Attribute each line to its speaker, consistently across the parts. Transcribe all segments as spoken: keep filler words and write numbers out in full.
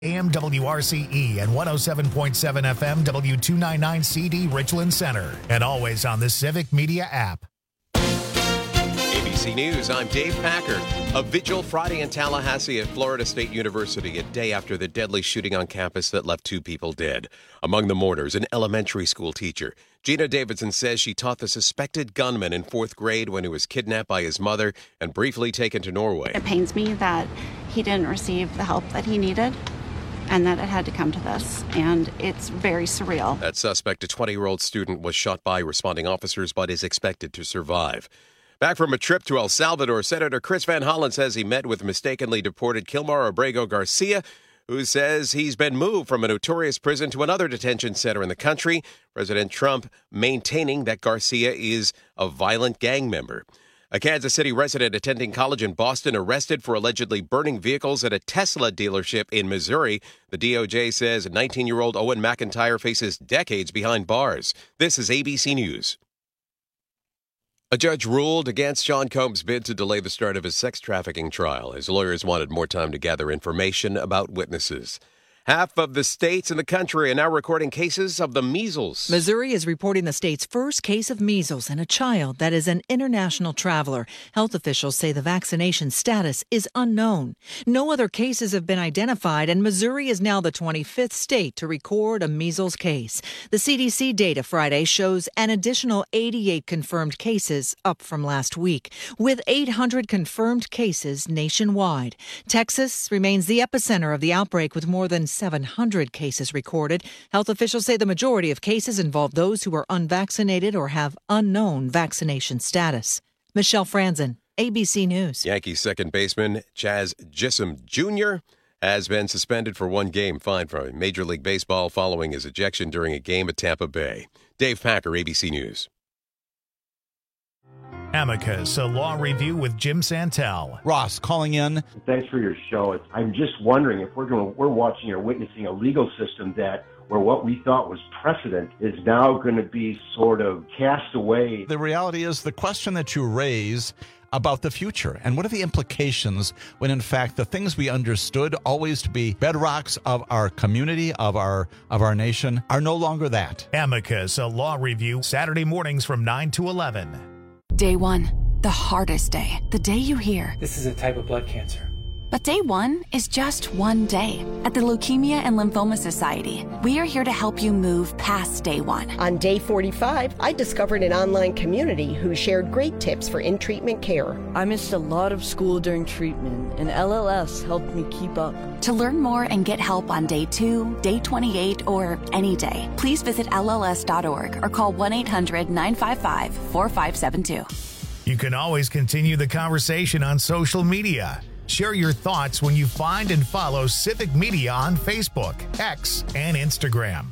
Speaker 1: A M W R C E and one oh seven point seven F M W two ninety-nine C D Richland Center. And always on the Civic Media app.
Speaker 2: A B C News, I'm Dave Packer. A vigil Friday in Tallahassee at Florida State University, a day after the deadly shooting on campus that left two people dead. Among the mourners, an elementary school teacher. Gina Davidson says she taught the suspected gunman in fourth grade when he was kidnapped by his mother and briefly taken to Norway.
Speaker 3: It pains me that he didn't receive the help that he needed and that it had to come to this, and it's very surreal.
Speaker 2: That suspect, a twenty-year-old student, was shot by responding officers but is expected to survive. Back from a trip to El Salvador, Senator Chris Van Hollen says he met with mistakenly deported Kilmar Abrego Garcia, who says he's been moved from a notorious prison to another detention center in the country. President Trump maintaining that Garcia is a violent gang member. A Kansas City resident attending college in Boston arrested for allegedly burning vehicles at a Tesla dealership in Missouri. The D O J says nineteen-year-old Owen McIntyre faces decades behind bars. This is A B C News. A judge ruled against Sean Combs' bid to delay the start of his sex trafficking trial. His lawyers wanted more time to gather information about witnesses. Half of the states in the country are now recording cases of the measles.
Speaker 4: Missouri is reporting the state's first case of measles in a child that is an international traveler. Health officials say the vaccination status is unknown. No other cases have been identified, and Missouri is now the twenty-fifth state to record a measles case. The C D C data Friday shows an additional eighty-eight confirmed cases, up from last week, with eight hundred confirmed cases nationwide. Texas remains the epicenter of the outbreak with more than seven hundred cases recorded. Health officials say the majority of cases involve those who are unvaccinated or have unknown vaccination status. Michelle Franzen, A B C News.
Speaker 2: Yankees second baseman Chaz Gissem Junior has been suspended for one game, fined from Major League Baseball following his ejection during a game at Tampa Bay. Dave Packer, A B C News.
Speaker 1: Amicus, a law review with Jim Santel.
Speaker 5: Ross calling in.
Speaker 6: Thanks for your show. I'm just wondering if we're going, we're watching or witnessing a legal system that where what we thought was precedent is now going to be sort of cast away.
Speaker 5: The reality is the question that you raise about the future and what are the implications when in fact the things we understood always to be bedrocks of our community, of our of our nation, are no longer that.
Speaker 1: Amicus, a law review, Saturday mornings from nine to eleven.
Speaker 7: Day one, the hardest day, the day you hear,
Speaker 8: this is a type of blood cancer.
Speaker 7: But day one is just one day. At the Leukemia and Lymphoma Society, we are here to help you move past day one.
Speaker 9: On day forty-five, I discovered an online community who shared great tips for in-treatment care.
Speaker 10: I missed a lot of school during treatment, and L L S helped me keep up.
Speaker 7: To learn more and get help on day two, day twenty-eight, or any day, please visit L L S dot org or call one eight hundred nine five five four five seven two.
Speaker 1: You can always continue the conversation on social media. Share your thoughts when you find and follow Civic Media on Facebook, X, and Instagram.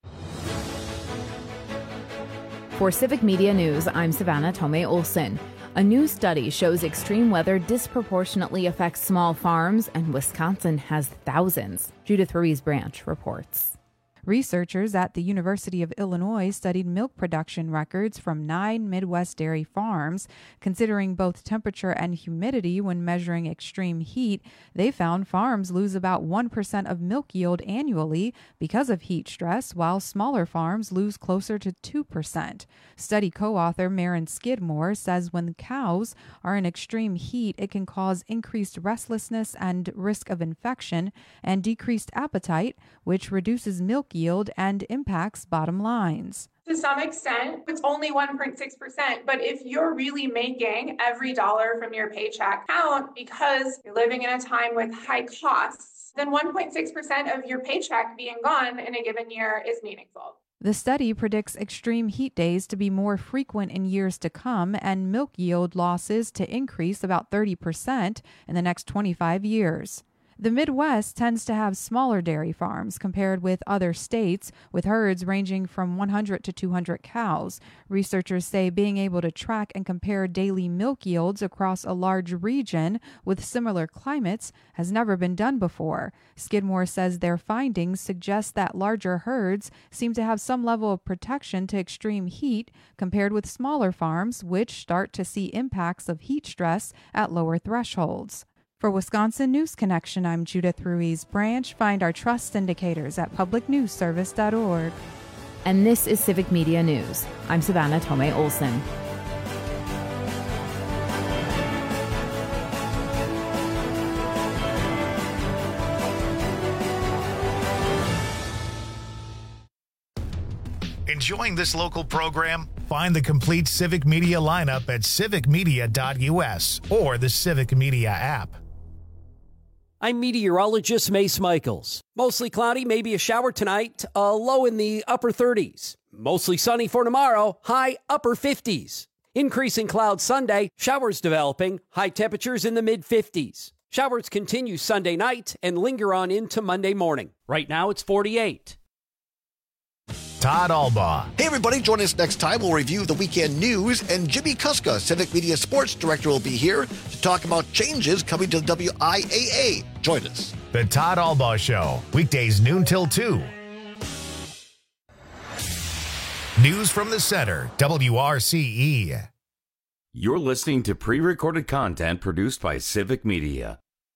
Speaker 11: For Civic Media News, I'm Savannah Tomei Olson. A new study shows extreme weather disproportionately affects small farms, and Wisconsin has thousands. Judith Ruiz Branch reports.
Speaker 12: Researchers at the University of Illinois studied milk production records from nine Midwest dairy farms. Considering both temperature and humidity when measuring extreme heat, they found farms lose about one percent of milk yield annually because of heat stress, while smaller farms lose closer to two percent. Study co-author Maren Skidmore says when cows are in extreme heat, it can cause increased restlessness and risk of infection and decreased appetite, which reduces milk yield and impacts bottom lines.
Speaker 13: To some extent, it's only one point six percent, but if you're really making every dollar from your paycheck count because you're living in a time with high costs, then one point six percent of your paycheck being gone in a given year is meaningful.
Speaker 12: The study predicts extreme heat days to be more frequent in years to come and milk yield losses to increase about thirty percent in the next twenty-five years. The Midwest tends to have smaller dairy farms compared with other states, with herds ranging from one hundred to two hundred cows. Researchers say being able to track and compare daily milk yields across a large region with similar climates has never been done before. Skidmore says their findings suggest that larger herds seem to have some level of protection to extreme heat compared with smaller farms, which start to see impacts of heat stress at lower thresholds. For Wisconsin News Connection, I'm Judith Ruiz Branch. Find our trust indicators at public news service dot org.
Speaker 11: And this is Civic Media News. I'm Savannah Tomei Olson.
Speaker 1: Enjoying this local program? Find the complete Civic Media lineup at civic media dot u s or the Civic Media app.
Speaker 8: I'm meteorologist Mace Michaels. Mostly cloudy, maybe a shower tonight, a low in the upper thirties. Mostly sunny for tomorrow, high upper fifties. Increasing clouds Sunday, showers developing, high temperatures in the mid-fifties. Showers continue Sunday night and linger on into Monday morning. Right now it's forty-eight.
Speaker 1: Todd Albaugh.
Speaker 14: Hey, everybody. Join us next time. We'll review the weekend news, and Jimmy Kuska, Civic Media Sports Director, will be here to talk about changes coming to the W I A A. Join us.
Speaker 1: The Todd Albaugh Show, weekdays noon till two. News from the Center, W R C E.
Speaker 15: You're listening to pre-recorded content produced by Civic Media.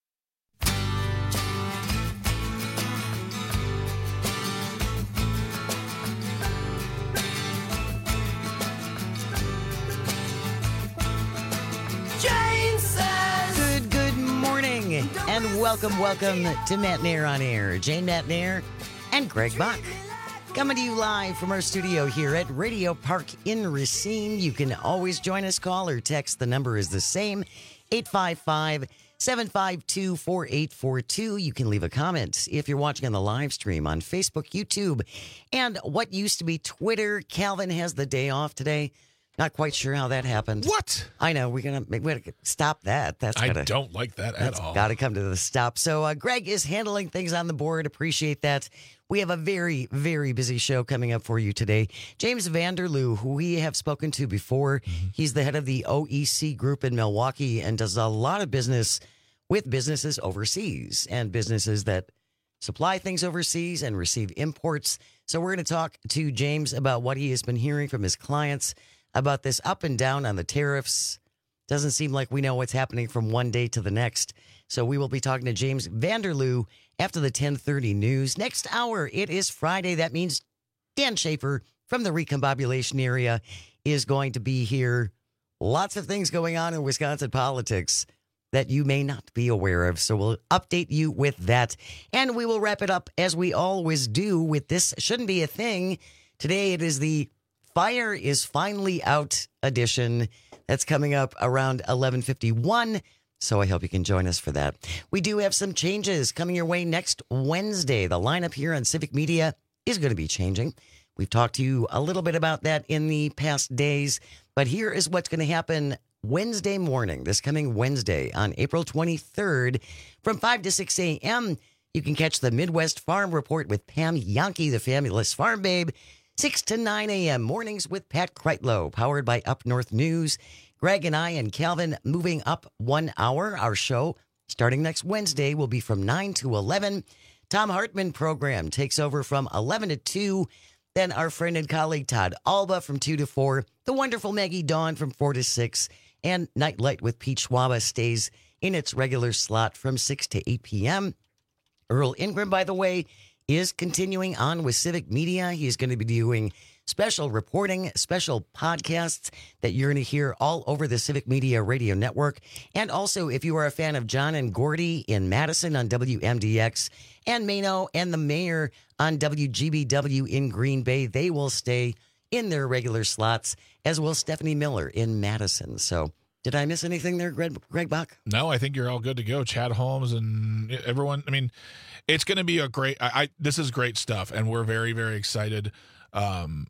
Speaker 16: Good, good morning, and welcome, welcome to Matt Nair on Air. Jane Matt Nair and Greg Bach. Coming to you live from our studio here at Radio Park in Racine. You can always join us, call or text. The number is the same, eight five five, seven five two, four eight four two. You can leave a comment if you're watching on the live stream on Facebook, YouTube, and what used to be Twitter. Calvin has the day off today. Not quite sure how that happened.
Speaker 17: What?
Speaker 16: I know. We're going to we gotta stop that. That's
Speaker 17: I
Speaker 16: gotta,
Speaker 17: don't like that at all.
Speaker 16: Got to come to the stop. So uh, Greg is handling things on the board. Appreciate that. We have a very, very busy show coming up for you today. James Vanderloo, who we have spoken to before, mm-hmm. he's the head of the O E C group in Milwaukee and does a lot of business with businesses overseas and businesses that supply things overseas and receive imports. So we're going to talk to James about what he has been hearing from his clients about this up and down on the tariffs. Doesn't seem like we know what's happening from one day to the next. So we will be talking to James Vanderloo after the ten thirty news. Next hour, it is Friday. That means Dan Schaefer from the Recombobulation area is going to be here. Lots of things going on in Wisconsin politics that you may not be aware of. So we'll update you with that. And we will wrap it up as we always do with This Shouldn't Be a Thing. Today it is the Fire is Finally Out edition. That's coming up around eleven fifty-one. So I hope you can join us for that. We do have some changes coming your way next Wednesday. The lineup here on Civic Media is going to be changing. We've talked to you a little bit about that in the past days. But here is what's going to happen Wednesday morning, this coming Wednesday on April twenty-third from five to six a.m. You can catch the Midwest Farm Report with Pam Yankee, the fabulous farm babe. six to nine a.m. mornings with Pat Kreitlow, powered by Up North News. Greg and I and Calvin moving up one hour. Our show starting next Wednesday will be from nine to eleven. Tom Hartman program takes over from eleven to two. Then our friend and colleague Todd Albaugh from two to four. The wonderful Maggie Dawn from four to six. And Nightlight with Pete Schwaba stays in its regular slot from six to eight p.m. Earl Ingram, by the way, is continuing on with Civic Media. He's going to be doing special reporting, special podcasts that you're going to hear all over the Civic Media Radio Network. And also, if you are a fan of John and Gordy in Madison on W M D X and Mano and the mayor on W G B W in Green Bay, they will stay in their regular slots, as will Stephanie Miller in Madison. So did I miss anything there, Greg, Greg Bach?
Speaker 17: No, I think you're all good to go. Chad Holmes and everyone. I mean, it's going to be a great, I, I this is great stuff, and we're very, very excited um,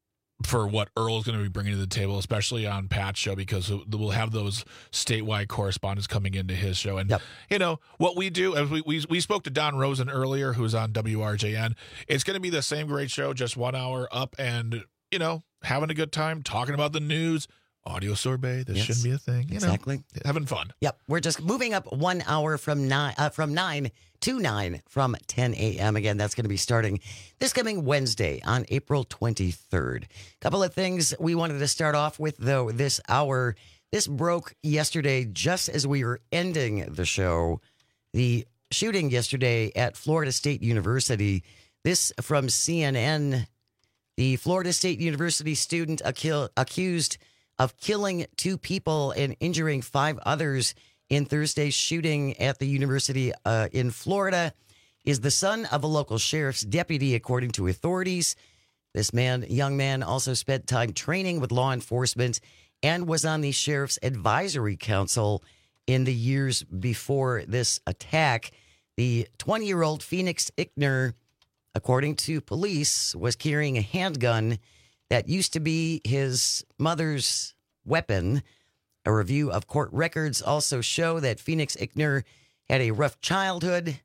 Speaker 17: for what Earl is going to be bringing to the table, especially on Pat's show, because we'll have those statewide correspondents coming into his show. And, yep. you know, what we do, as we, we, we spoke to Don Rosen earlier, who's on W R J N, it's going to be the same great show, just one hour up and, you know, having a good time, talking about the news. Audio sorbet. This yes, shouldn't be a thing. You
Speaker 16: exactly.
Speaker 17: know, having fun.
Speaker 16: Yep. We're just moving up one hour from nine, uh, from nine to nine from ten a.m. Again, that's going to be starting this coming Wednesday on April twenty-third. A couple of things we wanted to start off with, though, this hour. This broke yesterday just as we were ending the show. The shooting yesterday at Florida State University. This from C N N. The Florida State University student accu- accused of killing two people and injuring five others in Thursday's shooting at the university uh, in Florida is the son of a local sheriff's deputy, according to authorities. This man, young man, also spent time training with law enforcement and was on the Sheriff's Advisory Council in the years before this attack. The twenty-year-old Phoenix Ickner, according to police, was carrying a handgun that used to be his mother's weapon. A review of court records also show that Phoenix Ickner had a rough childhood.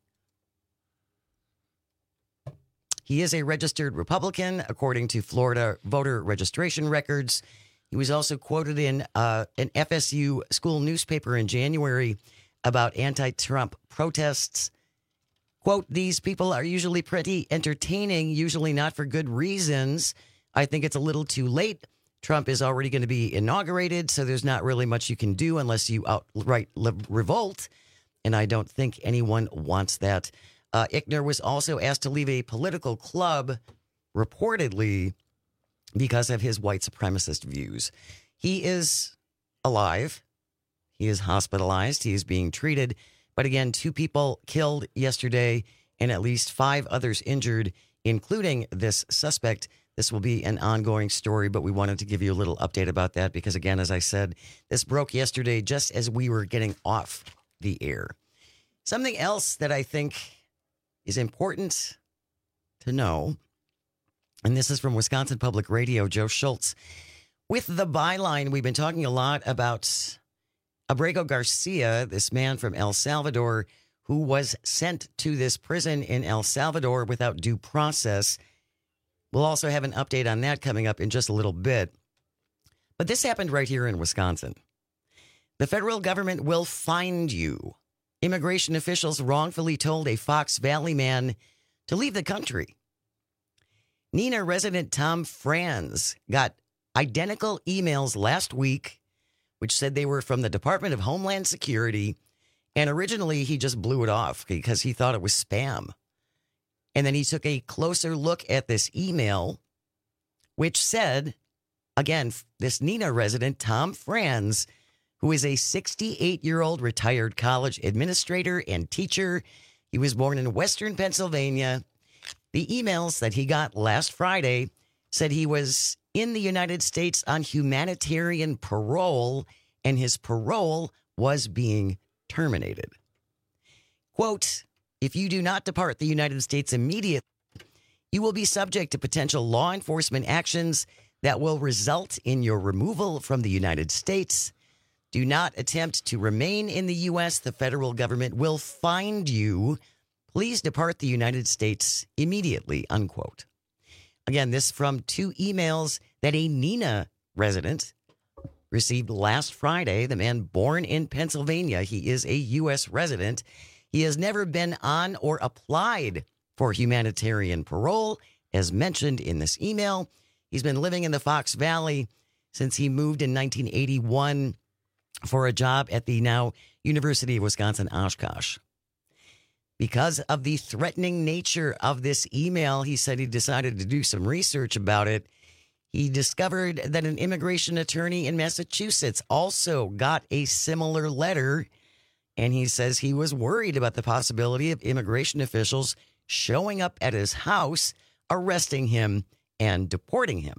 Speaker 16: He is a registered Republican, according to Florida voter registration records. He was also quoted in uh, an F S U school newspaper in January about anti-Trump protests. Quote, "These people are usually pretty entertaining, usually not for good reasons. I think it's a little too late. Trump is already going to be inaugurated, so there's not really much you can do unless you outright revolt. And I don't think anyone wants that." Uh, Ickner was also asked to leave a political club, reportedly, because of his white supremacist views. He is alive. He is hospitalized. He is being treated. But again, two people killed yesterday and at least five others injured, including this suspect. This will be an ongoing story, but we wanted to give you a little update about that because, again, as I said, this broke yesterday just as we were getting off the air. Something else that I think is important to know, and this is from Wisconsin Public Radio, Joe Schultz. With the byline, we've been talking a lot about Abrego Garcia, this man from El Salvador who was sent to this prison in El Salvador without due process. We'll also have an update on that coming up in just a little bit. But this happened right here in Wisconsin. The federal government will find you. Immigration officials wrongfully told a Fox Valley man to leave the country. Neenah resident Tom Franz got identical emails last week, which said they were from the Department of Homeland Security. And originally, he just blew it off because he thought it was spam. And then he took a closer look at this email, which said, again, this Neenah resident, Tom Franz, who is a sixty-eight-year-old retired college administrator and teacher. He was born in Western Pennsylvania. The emails that he got last Friday said he was in the United States on humanitarian parole, and his parole was being terminated. Quote, "If you do not depart the United States immediately, you will be subject to potential law enforcement actions that will result in your removal from the United States. Do not attempt to remain in the U S. The federal government will find you. Please depart the United States immediately," unquote. Again, this from two emails that a Neenah resident received last Friday. The man born in Pennsylvania. He is a U S resident. He has never been on or applied for humanitarian parole, as mentioned in this email. He's been living in the Fox Valley since he moved in nineteen eighty-one for a job at the now University of Wisconsin-Oshkosh. Because of the threatening nature of this email, he said he decided to do some research about it. He discovered that an immigration attorney in Massachusetts also got a similar letter, and he says he was worried about the possibility of immigration officials showing up at his house, arresting him, and deporting him.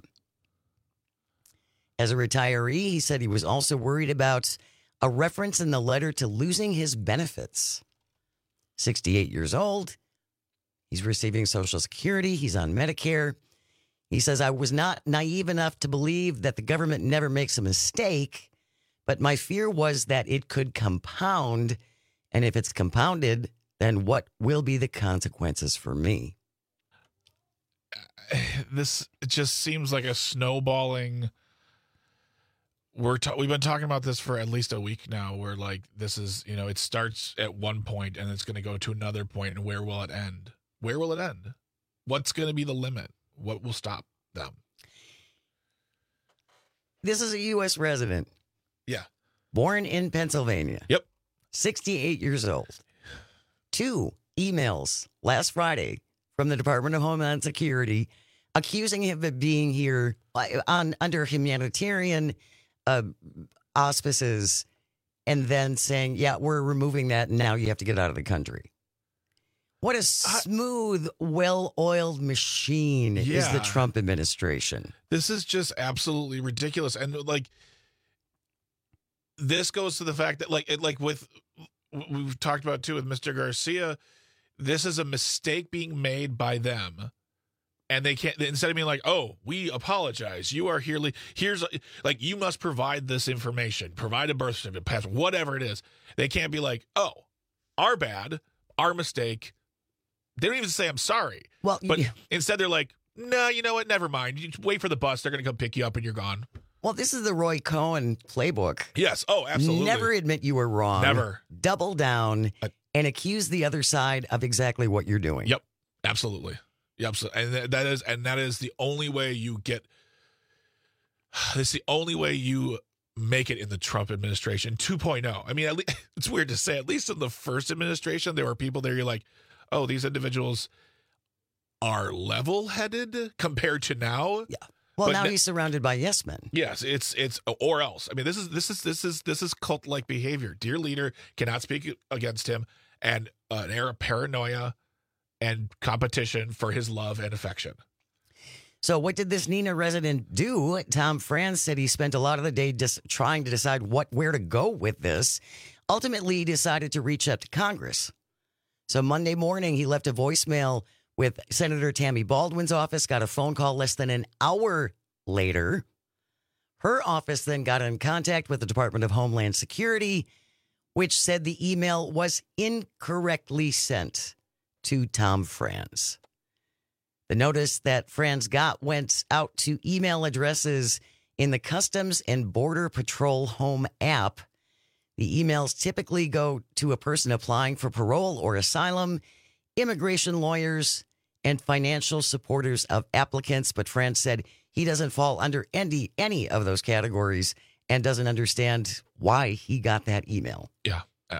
Speaker 16: As a retiree, he said he was also worried about a reference in the letter to losing his benefits. sixty-eight years old. He's receiving Social Security. He's on Medicare. He says, "I was not naive enough to believe that the government never makes a mistake, but my fear was that it could compound. And if it's compounded, then what will be the consequences for me?"
Speaker 17: This it just seems like a snowballing. We're ta- we've been talking about this for at least a week now, where like this is, you know, it starts at one point and it's going to go to another point, and where will it end? Where will it end? What's going to be the limit? What will stop them?
Speaker 16: This is a U S resident.
Speaker 17: Yeah.
Speaker 16: born in Pennsylvania.
Speaker 17: Yep.
Speaker 16: sixty-eight years old. Two emails last Friday from the Department of Homeland Security accusing him of being here on under humanitarian uh, auspices, and then saying, yeah, we're removing that, and now you have to get out of the country. What a smooth, well-oiled machine
Speaker 17: yeah.
Speaker 16: is the Trump administration.
Speaker 17: This is just absolutely ridiculous. And, like, this goes to the fact that, like, it, like with, we've talked about, too, with Mister Garcia, this is a mistake being made by them. And they can't, instead of being like, oh, we apologize. You are here. Here's, like, you must provide this information, provide a birth certificate, passport, whatever it is. They can't be like, oh, our bad, our mistake. They don't even say, I'm sorry.
Speaker 16: Well,
Speaker 17: but
Speaker 16: yeah.
Speaker 17: instead they're like, no, nah, you know what? Never mind. You wait for the bus. They're going to come pick you up and you're gone.
Speaker 16: Well, this is the Roy Cohn playbook.
Speaker 17: Yes. Oh, absolutely.
Speaker 16: Never admit you were wrong.
Speaker 17: Never.
Speaker 16: Double down
Speaker 17: uh,
Speaker 16: and accuse the other side of exactly what you're doing.
Speaker 17: Yep. Absolutely. Yep. And that is, and that is the only way you get, it's the only way you make it in the Trump administration two point oh. I mean, at least, it's weird to say, at least in the first administration, there were people there you're like, oh, these individuals are level-headed compared to now.
Speaker 16: Yeah. Well,
Speaker 17: but
Speaker 16: now
Speaker 17: ne-
Speaker 16: he's surrounded by yes men.
Speaker 17: Yes, it's it's or else. I mean, this is this is this is this is cult-like behavior. Dear leader cannot speak against him, and uh, an air of paranoia and competition for his love and affection.
Speaker 16: So what did this Neenah resident do? Tom Franz said he spent a lot of the day just trying to decide what where to go with this. Ultimately, he decided to reach out to Congress. So Monday morning, he left a voicemail with Senator Tammy Baldwin's office, got a phone call less than an hour later. Her office then got in contact with the Department of Homeland Security, which said the email was incorrectly sent to Tom Franz. The notice that Franz got went out to email addresses in the Customs and Border Patrol Home app. The emails typically go to a person applying for parole or asylum, immigration lawyers, and financial supporters of applicants. But Franz said he doesn't fall under any, any of those categories and doesn't understand why he got that email.
Speaker 17: Yeah. Uh,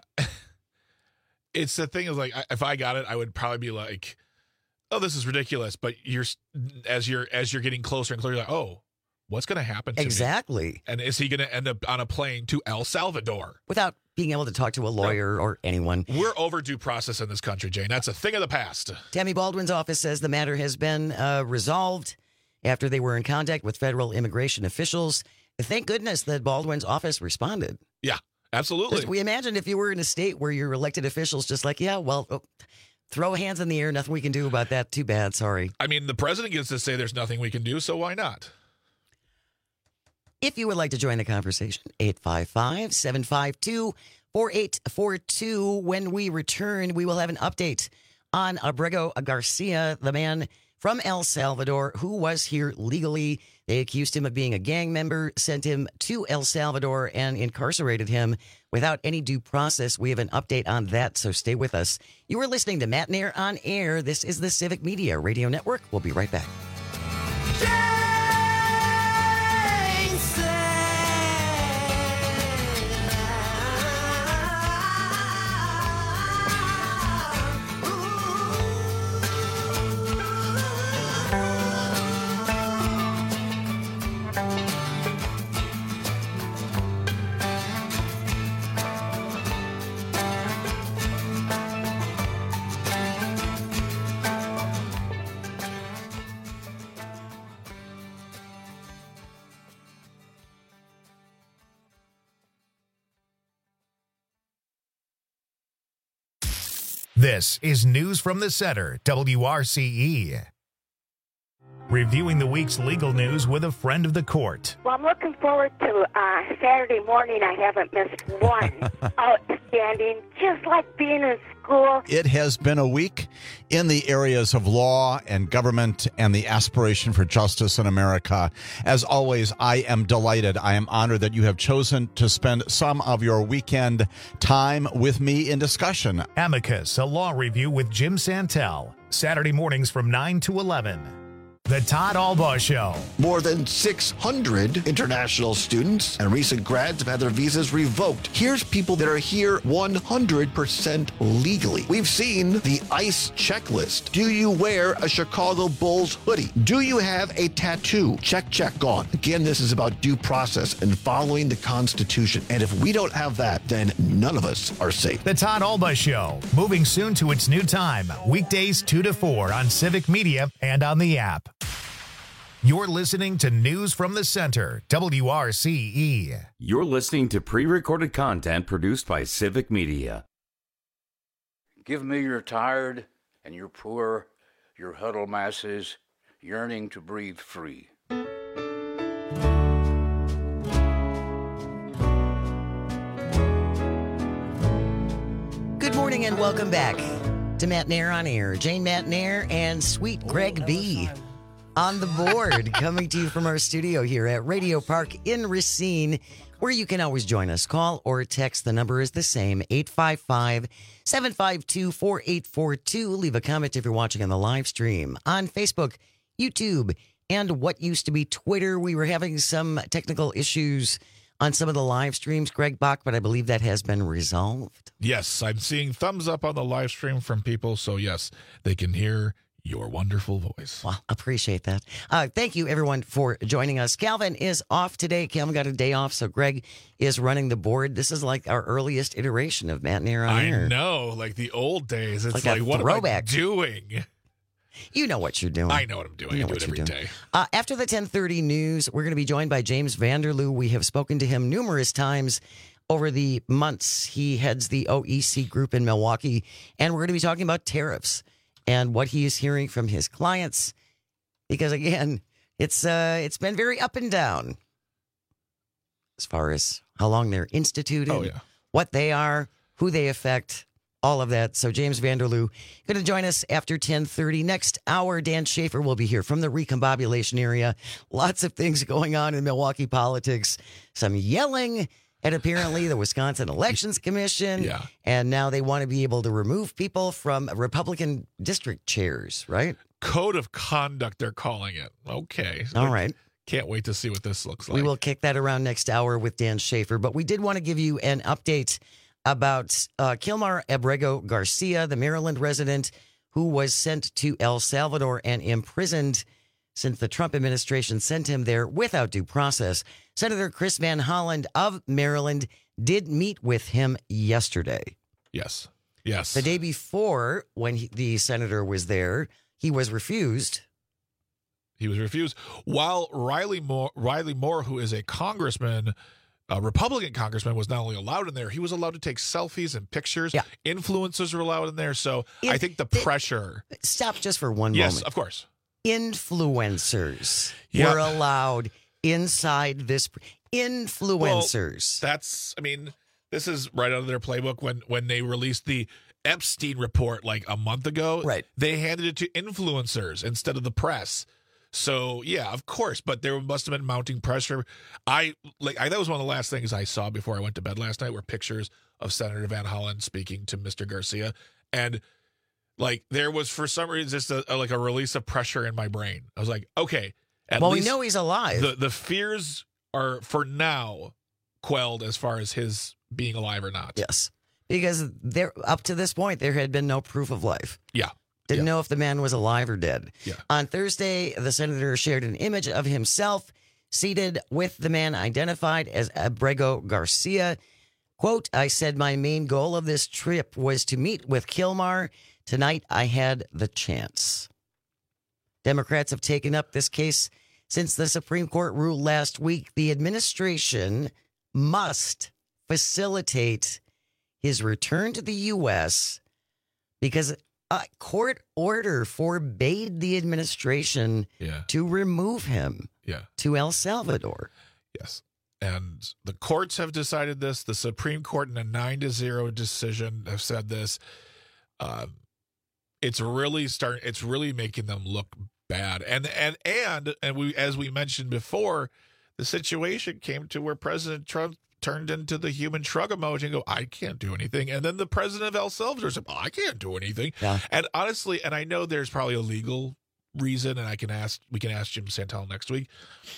Speaker 17: it's the thing is, like, if I got it, I would probably be like, oh, this is ridiculous. But you're as you're as you're getting closer and closer, you're like, oh, what's going to happen to
Speaker 16: exactly.
Speaker 17: me? And is he going to end up on a plane to El Salvador?
Speaker 16: Without being able to talk to a lawyer or anyone.
Speaker 17: We're overdue process in this country, Jane. That's a thing of the past.
Speaker 16: Tammy Baldwin's office says the matter has been uh, resolved after they were in contact with federal immigration officials. Thank goodness that Baldwin's office responded.
Speaker 17: Yeah, absolutely.
Speaker 16: We imagine if you were in a state where your elected officials just like, yeah, well, oh, throw hands in the air. Nothing we can do about that. Too bad. Sorry.
Speaker 17: I mean, the president gets to say there's nothing we can do, so why not?
Speaker 16: If you would like to join the conversation, eight five five, seven five two, four eight four two. When we return, we will have an update on Abrego Garcia, the man from El Salvador who was here legally. They accused him of being a gang member, sent him to El Salvador, and incarcerated him without any due process. We have an update on that, so stay with us. You are listening to Matt Nair on Air. This is the Civic Media Radio Network. We'll be right back.
Speaker 1: This is News from the Center, W R C E. Reviewing the week's legal news with a friend of the court.
Speaker 18: Well, I'm looking forward to uh, Saturday morning. I haven't missed one. Outstanding, just like being in school.
Speaker 5: It has been a week in the areas of law and government and the aspiration for justice in America. As always, I am delighted. I am honored that you have chosen to spend some of your weekend time with me in discussion.
Speaker 1: Amicus, a law review with Jim Santel. Saturday mornings from nine to eleven. The Todd Albaugh Show.
Speaker 14: More than six hundred international students and recent grads have had their visas revoked. Here's people that are here one hundred percent legally. We've seen the ICE checklist. Do you wear a Chicago Bulls hoodie? Do you have a tattoo? Check, check, gone. Again, this is about due process and following the Constitution. And if we don't have that, then none of us are safe.
Speaker 1: The Todd Albaugh Show, moving soon to its new time, weekdays two to four on Civic Media and on the app. You're listening to News from the Center, W R C E.
Speaker 15: You're listening to pre-recorded content produced by Civic Media.
Speaker 19: Give me your tired and your poor, your huddled masses yearning to breathe free.
Speaker 16: Good morning and welcome back to Matt Nair on Air. Jane Matt Nair and Sweet Greg B. on the board, coming to you from our studio here at Radio Park in Racine, where you can always join us. Call or text. The number is the same, eight five five, seven five two, four eight four two. Leave a comment if you're watching on the live stream on Facebook, YouTube, and what used to be Twitter. We were having some technical issues on some of the live streams, Greg Bach, but I believe that has been resolved.
Speaker 17: Yes, I'm seeing thumbs up on the live stream from people, so yes, they can hear your wonderful voice.
Speaker 16: Well, appreciate that. Uh, thank you, everyone, for joining us. Calvin is off today. Calvin got a day off, so Greg is running the board. This is like our earliest iteration of Matt Nair on Air.
Speaker 17: I know, like the old days. It's
Speaker 16: like,
Speaker 17: like,
Speaker 16: a
Speaker 17: what
Speaker 16: throwback.
Speaker 17: am I doing?
Speaker 16: You know what you're doing.
Speaker 17: I know what I'm doing.
Speaker 16: You know
Speaker 17: I do
Speaker 16: what
Speaker 17: it every
Speaker 16: you're doing.
Speaker 17: day.
Speaker 16: Uh, after the ten thirty news, we're going to be joined by James Vanderloo. We have spoken to him numerous times over the months. He heads the O E C group in Milwaukee, and we're going to be talking about tariffs and what he is hearing from his clients. Because, again, it's uh, it's been very up and down as far as how long they're instituted,
Speaker 17: Oh, yeah.
Speaker 16: what they are, who they affect, all of that. So James Vanderloo going to join us after ten thirty. Next hour, Dan Schaefer will be here from the recombobulation area. Lots of things going on in Milwaukee politics. Some yelling at apparently the Wisconsin Elections Commission.
Speaker 17: Yeah.
Speaker 16: And now they want to be able to remove people from Republican district chairs, right?
Speaker 17: Code of conduct, they're calling it. Okay.
Speaker 16: All right.
Speaker 17: Can't wait to see what this looks like.
Speaker 16: We will kick that around next hour with Dan Schaefer. But we did want to give you an update about uh, Kilmar Abrego Garcia, the Maryland resident who was sent to El Salvador and imprisoned since the Trump administration sent him there without due process. Senator Chris Van Hollen of Maryland did meet with him yesterday.
Speaker 17: Yes. Yes.
Speaker 16: The day before, when he, the senator was there, he was refused.
Speaker 17: He was refused. While Riley Moore, Riley Moore, who is a congressman, a Republican congressman, was not only allowed in there, he was allowed to take selfies and pictures.
Speaker 16: Yeah.
Speaker 17: Influencers were allowed in there. So
Speaker 16: If
Speaker 17: I think the
Speaker 16: they-
Speaker 17: pressure.
Speaker 16: Stop just for one
Speaker 17: Yes,
Speaker 16: moment.
Speaker 17: of course.
Speaker 16: Influencers
Speaker 17: Yeah.
Speaker 16: were allowed inside this. Influencers.
Speaker 17: Well, that's, I mean, this is right out of their playbook. When when they released the Epstein report like a month ago,
Speaker 16: right?
Speaker 17: They handed it to influencers instead of the press. So yeah, of course, but there must have been mounting pressure. I like I, that was one of the last things I saw before I went to bed last night were pictures of Senator Van Hollen speaking to Mister Garcia, and like there was for some reason just a, a, like a release of pressure in my brain. I was like, okay, at
Speaker 16: well,
Speaker 17: least
Speaker 16: we know he's alive.
Speaker 17: The the fears are for now quelled as far as his being alive or not.
Speaker 16: Yes, because there up to this point there had been no proof of life.
Speaker 17: Yeah.
Speaker 16: Didn't
Speaker 17: yeah.
Speaker 16: know if the man was alive or dead.
Speaker 17: Yeah.
Speaker 16: On Thursday, the senator shared an image of himself seated with the man identified as Abrego Garcia. Quote, I said my main goal of this trip was to meet with Kilmar. Tonight, I had the chance. Democrats have taken up this case since the Supreme Court ruled last week. The administration must facilitate his return to the U S because a court order forbade the administration
Speaker 17: yeah.
Speaker 16: to remove him
Speaker 17: yeah.
Speaker 16: to El Salvador.
Speaker 17: Yes. And the courts have decided this. The Supreme Court in a nine to zero decision have said this. Um, it's really start. It's really making them look bad. And and and and we, as we mentioned before, the situation came to where President Trump turned into the human shrug emoji and go, I can't do anything. And then the president of El Salvador said, well, I can't do anything.
Speaker 16: Yeah.
Speaker 17: And honestly, and I know there's probably a legal reason, and I can ask, we can ask Jim Santel next week.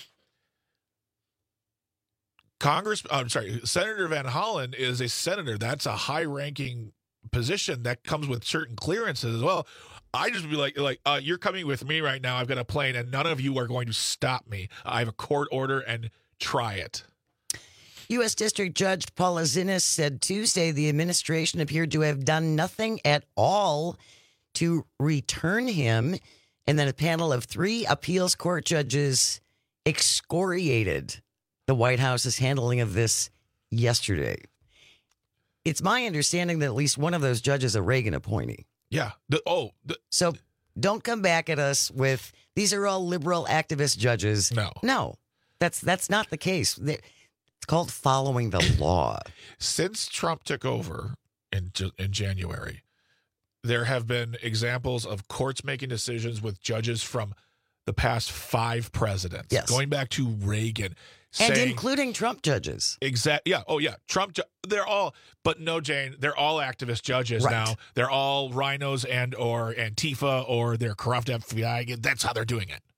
Speaker 17: Congress, oh, I'm sorry, Senator Van Hollen is a senator. That's a high-ranking position that comes with certain clearances as well. I just would be like, like uh, you're coming with me right now. I've got a plane, and none of you are going to stop me. I have a court order, and try it.
Speaker 16: U S. District Judge Paula Zinnes said Tuesday the administration appeared to have done nothing at all to return him, and then a panel of three appeals court judges excoriated the White House's handling of this yesterday. It's my understanding that at least one of those judges is a Reagan appointee.
Speaker 17: Yeah. The, oh. The,
Speaker 16: so don't come back at us with, these are all liberal activist judges.
Speaker 17: No.
Speaker 16: No, that's that's not the case. They're, it's called following the law.
Speaker 17: Since Trump took over in in January, there have been examples of courts making decisions with judges from the past five presidents,
Speaker 16: yes.
Speaker 17: going back to Reagan.
Speaker 16: And
Speaker 17: saying,
Speaker 16: including Trump judges.
Speaker 17: Exactly. Yeah. Oh, yeah. Trump. Ju- they're all, but no, Jane, they're all activist judges
Speaker 16: right.
Speaker 17: now. They're all rhinos and or Antifa or they're corrupt F B I. That's how they're doing it.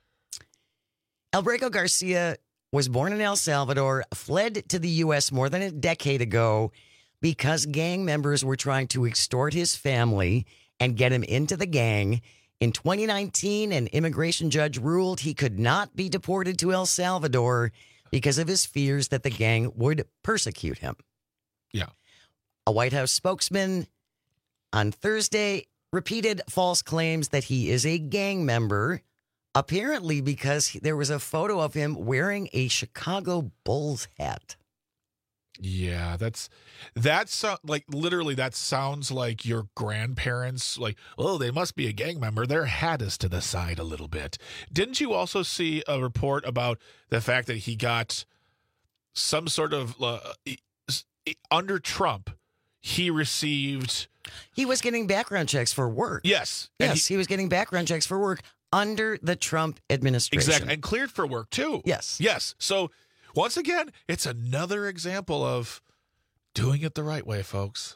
Speaker 16: Abrego Garcia was born in El Salvador, fled to the U S more than a decade ago because gang members were trying to extort his family and get him into the gang. In twenty nineteen, an immigration judge ruled he could not be deported to El Salvador because of his fears that the gang would persecute him.
Speaker 17: Yeah.
Speaker 16: A White House spokesman on Thursday repeated false claims that he is a gang member, apparently because there was a photo of him wearing a Chicago Bulls hat.
Speaker 17: Yeah, that's that's uh, like literally that sounds like your grandparents, like, oh, they must be a gang member. Their hat is to the side a little bit. Didn't you also see a report about the fact that he got some sort of uh, under Trump, he received.
Speaker 16: He was getting background checks for work.
Speaker 17: Yes.
Speaker 16: Yes, he, he was getting background checks for work under the Trump administration.
Speaker 17: Exactly. And cleared for work, too.
Speaker 16: Yes.
Speaker 17: Yes. So. Once again, it's another example of doing it the right way, folks.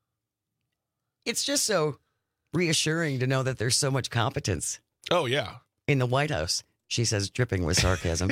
Speaker 16: It's just so reassuring to know that there's so much competence.
Speaker 17: Oh, yeah.
Speaker 16: In the White House, she says, dripping with sarcasm.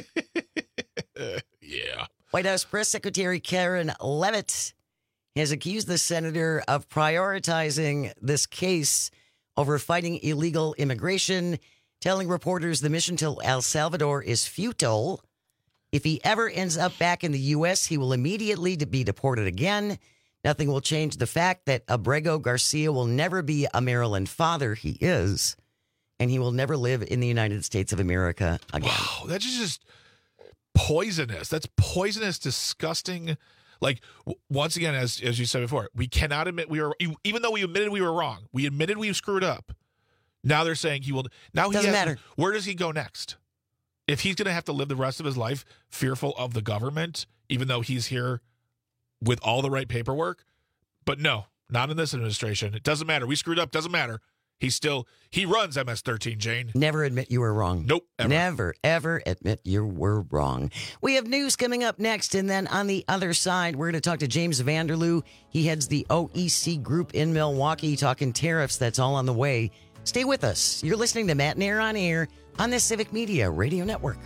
Speaker 17: Yeah.
Speaker 16: White House Press Secretary Karen Leavitt has accused the senator of prioritizing this case over fighting illegal immigration, telling reporters the mission to El Salvador is futile. If he ever ends up back in the U S, he will immediately be deported again. Nothing will change the fact that Abrego Garcia will never be a Maryland father. He is. And he will never live in the United States of America again.
Speaker 17: Wow, that's just poisonous. That's poisonous, disgusting. Like, w- once again, as as you said before, we cannot admit we were, even though we admitted we were wrong, we admitted we screwed up. Now they're saying he will. Now he
Speaker 16: Doesn't
Speaker 17: has,
Speaker 16: matter.
Speaker 17: Where does he go next? If he's going to have to live the rest of his life fearful of the government, even though he's here with all the right paperwork. But no, not in this administration. It doesn't matter. We screwed up. Doesn't matter. He still, he runs M S thirteen, Jane.
Speaker 16: Never admit you were wrong.
Speaker 17: Nope. Ever.
Speaker 16: Never, ever admit you were wrong. We have news coming up next. And then on the other side, we're going to talk to James Vanderloo. He heads the O E C group in Milwaukee, talking tariffs. That's all on the way. Stay with us. You're listening to Matt and Air on Air on the Civic Media Radio Network.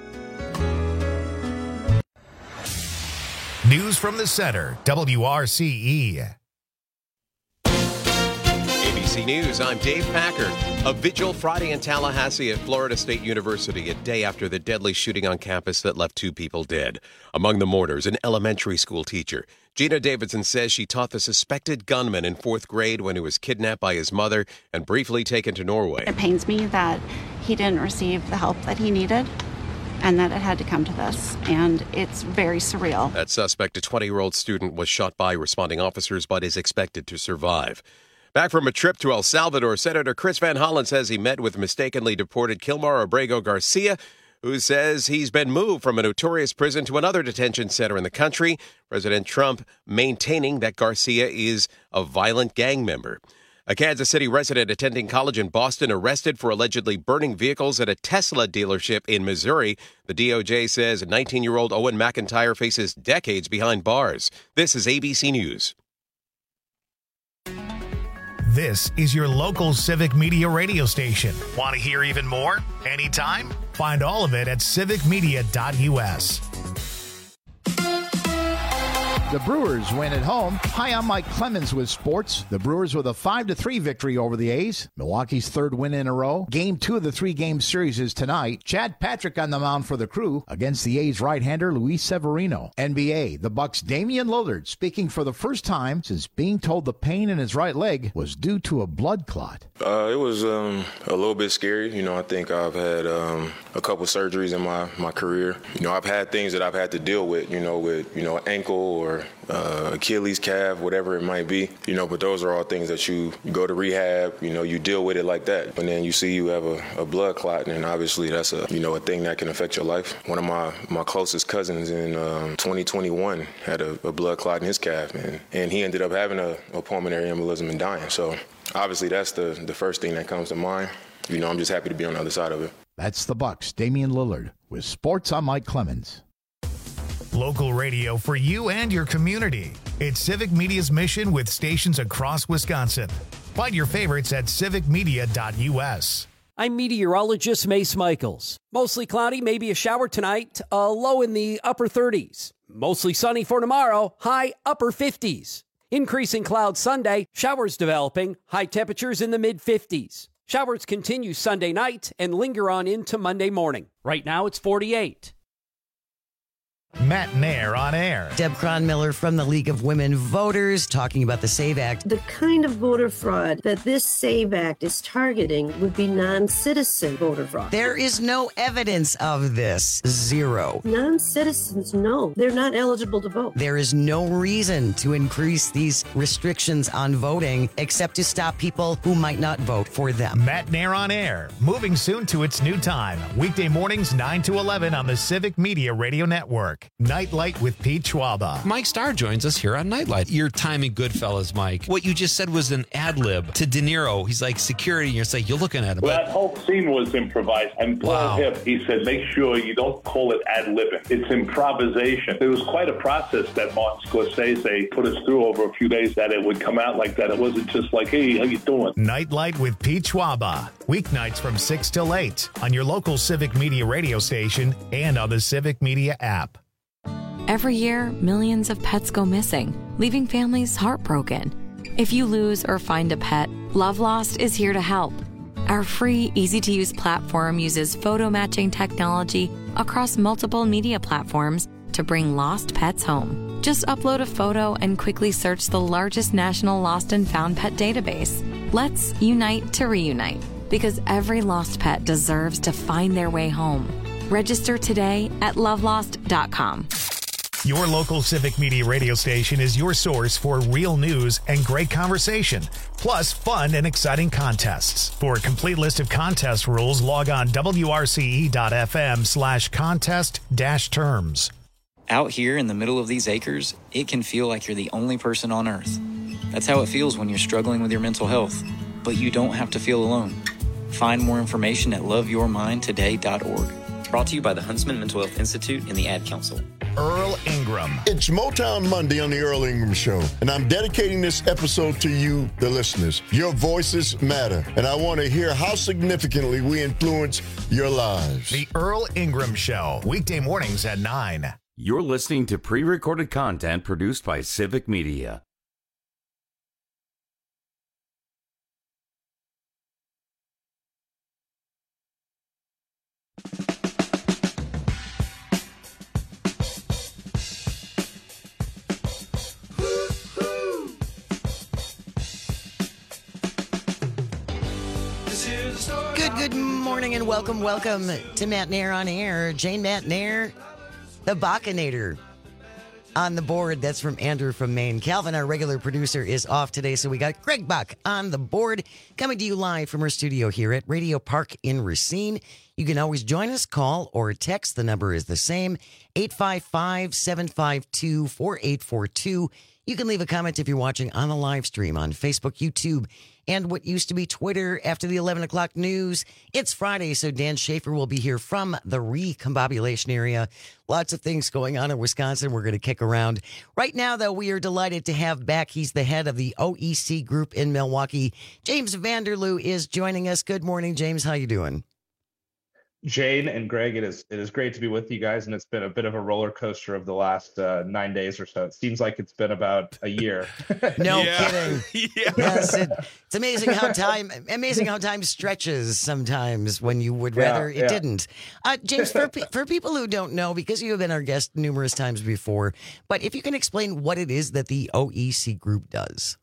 Speaker 1: News from the center, W R C E.
Speaker 2: A B C News, I'm Dave Packard. A vigil Friday in Tallahassee at Florida State University, a day after the deadly shooting on campus that left two people dead. Among the mourners, an elementary school teacher. Gina Davidson says she taught the suspected gunman in fourth grade when he was kidnapped by his mother and briefly taken to Norway.
Speaker 3: It pains me that he didn't receive the help that he needed and that it had to come to this. And it's very surreal.
Speaker 2: That suspect, a twenty-year-old student, was shot by responding officers but is expected to survive. Back from a trip to El Salvador, Senator Chris Van Hollen says he met with mistakenly deported Kilmar Abrego Garcia, who says he's been moved from a notorious prison to another detention center in the country. President Trump maintaining that Garcia is a violent gang member. A Kansas City resident attending college in Boston arrested for allegedly burning vehicles at a Tesla dealership in Missouri. The D O J says nineteen-year-old Owen McIntyre faces decades behind bars. This is A B C News.
Speaker 1: This is your local Civic Media radio station. Want to hear even more? Anytime? Find all of it at civic media dot u s.
Speaker 20: The Brewers win at home. Hi, I'm Mike Clemens with sports. The Brewers with a five to three victory over the A's. Milwaukee's third win in a row. Game two of the three-game series is tonight. Chad Patrick on the mound for the Crew against the A's right-hander Luis Severino. N B A, the Bucks' Damian Lillard speaking for the first time since being told the pain in his right leg was due to a blood clot.
Speaker 21: Uh, it was um, a little bit scary. You know, I think I've had um, a couple surgeries in my, my career. You know, I've had things that I've had to deal with, you know, with, you know, ankle or uh, Achilles, calf, whatever it might be. You know, but those are all things that you, you go to rehab, you know, you deal with it like that. But then you see you have a, a blood clot, and obviously that's a, you know, a thing that can affect your life. One of my, my closest cousins in um, twenty twenty-one had a, a blood clot in his calf, and, and he ended up having a, a pulmonary embolism and dying. So obviously that's the, the first thing that comes to mind. You know, I'm just happy to be on the other side of it.
Speaker 20: That's the Bucks, Damian Lillard. With sports, I'm Mike Clemens.
Speaker 1: Local radio for you and your community. It's Civic Media's mission with stations across Wisconsin. Find your favorites at civic media dot u s.
Speaker 8: I'm meteorologist Mace Michaels. Mostly cloudy, maybe a shower tonight, a low in the upper thirties. Mostly sunny for tomorrow, high upper fifties. Increasing clouds Sunday, showers developing, high temperatures in the mid-fifties. Showers continue Sunday night and linger on into Monday morning. Right now it's forty-eight.
Speaker 1: Matt Nair on air.
Speaker 16: Deb Cronmiller from the League of Women Voters talking about the SAVE Act.
Speaker 22: The kind of voter fraud that this SAVE Act is targeting would be non-citizen voter fraud.
Speaker 16: There is no evidence of this. Zero.
Speaker 22: Non-citizens, no. They're not eligible to vote.
Speaker 16: There is no reason to increase these restrictions on voting except to stop people who might not vote for them.
Speaker 1: Matt Nair on air. Moving soon to its new time. Weekday mornings nine to eleven on the Civic Media Radio Network. Nightlight with Pete Schwaba.
Speaker 23: Mike Starr joins us here on Nightlight. Your timing Goodfellas, Mike. What you just said was an ad lib to De Niro. He's like security, and you're like, you're looking at him.
Speaker 24: Well, that whole scene was improvised. And Paul
Speaker 23: Wow.
Speaker 24: Hip, he said, make sure you don't call it ad libbing. It's improvisation. It was quite a process that Martin Scorsese put us through over a few days that it would come out like that. It wasn't just like, hey, how you doing?
Speaker 1: Nightlight with Pete Schwaba. Weeknights from six till eight on your local Civic Media radio station and on the Civic Media app.
Speaker 25: Every year, millions of pets go missing, leaving families heartbroken. If you lose or find a pet, Love Lost is here to help. Our free, easy-to-use platform uses photo matching technology across multiple media platforms to bring lost pets home. Just upload a photo and quickly search the largest national lost and found pet database. Let's unite to reunite, because every lost pet deserves to find their way home. Register today at love lost dot com.
Speaker 1: Your local Civic Media radio station is your source for real news and great conversation, plus fun and exciting contests. For a complete list of contest rules, log on W R C E dot F M slash contest dash terms.
Speaker 26: Out here in the middle of these acres, it can feel like you're the only person on Earth. That's how it feels when you're struggling with your mental health. But you don't have to feel alone. Find more information at love your mind today dot org. Brought to you by the Huntsman Mental Health Institute and the Ad Council.
Speaker 1: Earl Ingram.
Speaker 27: It's Motown Monday on the Earl Ingram Show, and I'm dedicating this episode to you, the listeners. Your voices matter, and I want to hear how significantly we influence your lives.
Speaker 1: The Earl Ingram Show, weekday mornings at nine.
Speaker 15: You're listening to pre-recorded content produced by Civic Media.
Speaker 16: Good, good morning and welcome, welcome to Matt Nair on air. Jane Matt Nair, the Bachinator on the board. That's from Andrew from Maine. Calvin, our regular producer, is off today, so we got Greg Bach on the board, coming to you live from our studio here at Radio Park in Racine. You can always join us, call or text. The number is the same, eight five five, seven five two, four eight four two. You can leave a comment if you're watching on the live stream on Facebook, YouTube, and what used to be Twitter after the eleven o'clock news. It's Friday, so Dan Schaefer will be here from the recombobulation area. Lots of things going on in Wisconsin we're going to kick around. Right now, though, we are delighted to have back, he's the head of the O E C Group in Milwaukee. James Vanderloo is joining us. Good morning, James. How you doing?
Speaker 4: Jane and Greg, it is it is great to be with you guys, and it's been a bit of a roller coaster of the last uh, nine days or so. It seems like it's been about a year.
Speaker 16: No kidding. Yeah. Yes, it, it's amazing how time amazing how time stretches sometimes when you would rather yeah, it yeah. didn't. Uh, James, for for people who don't know, because you have been our guest numerous times before, but if you can explain what it is that the O E C Group does.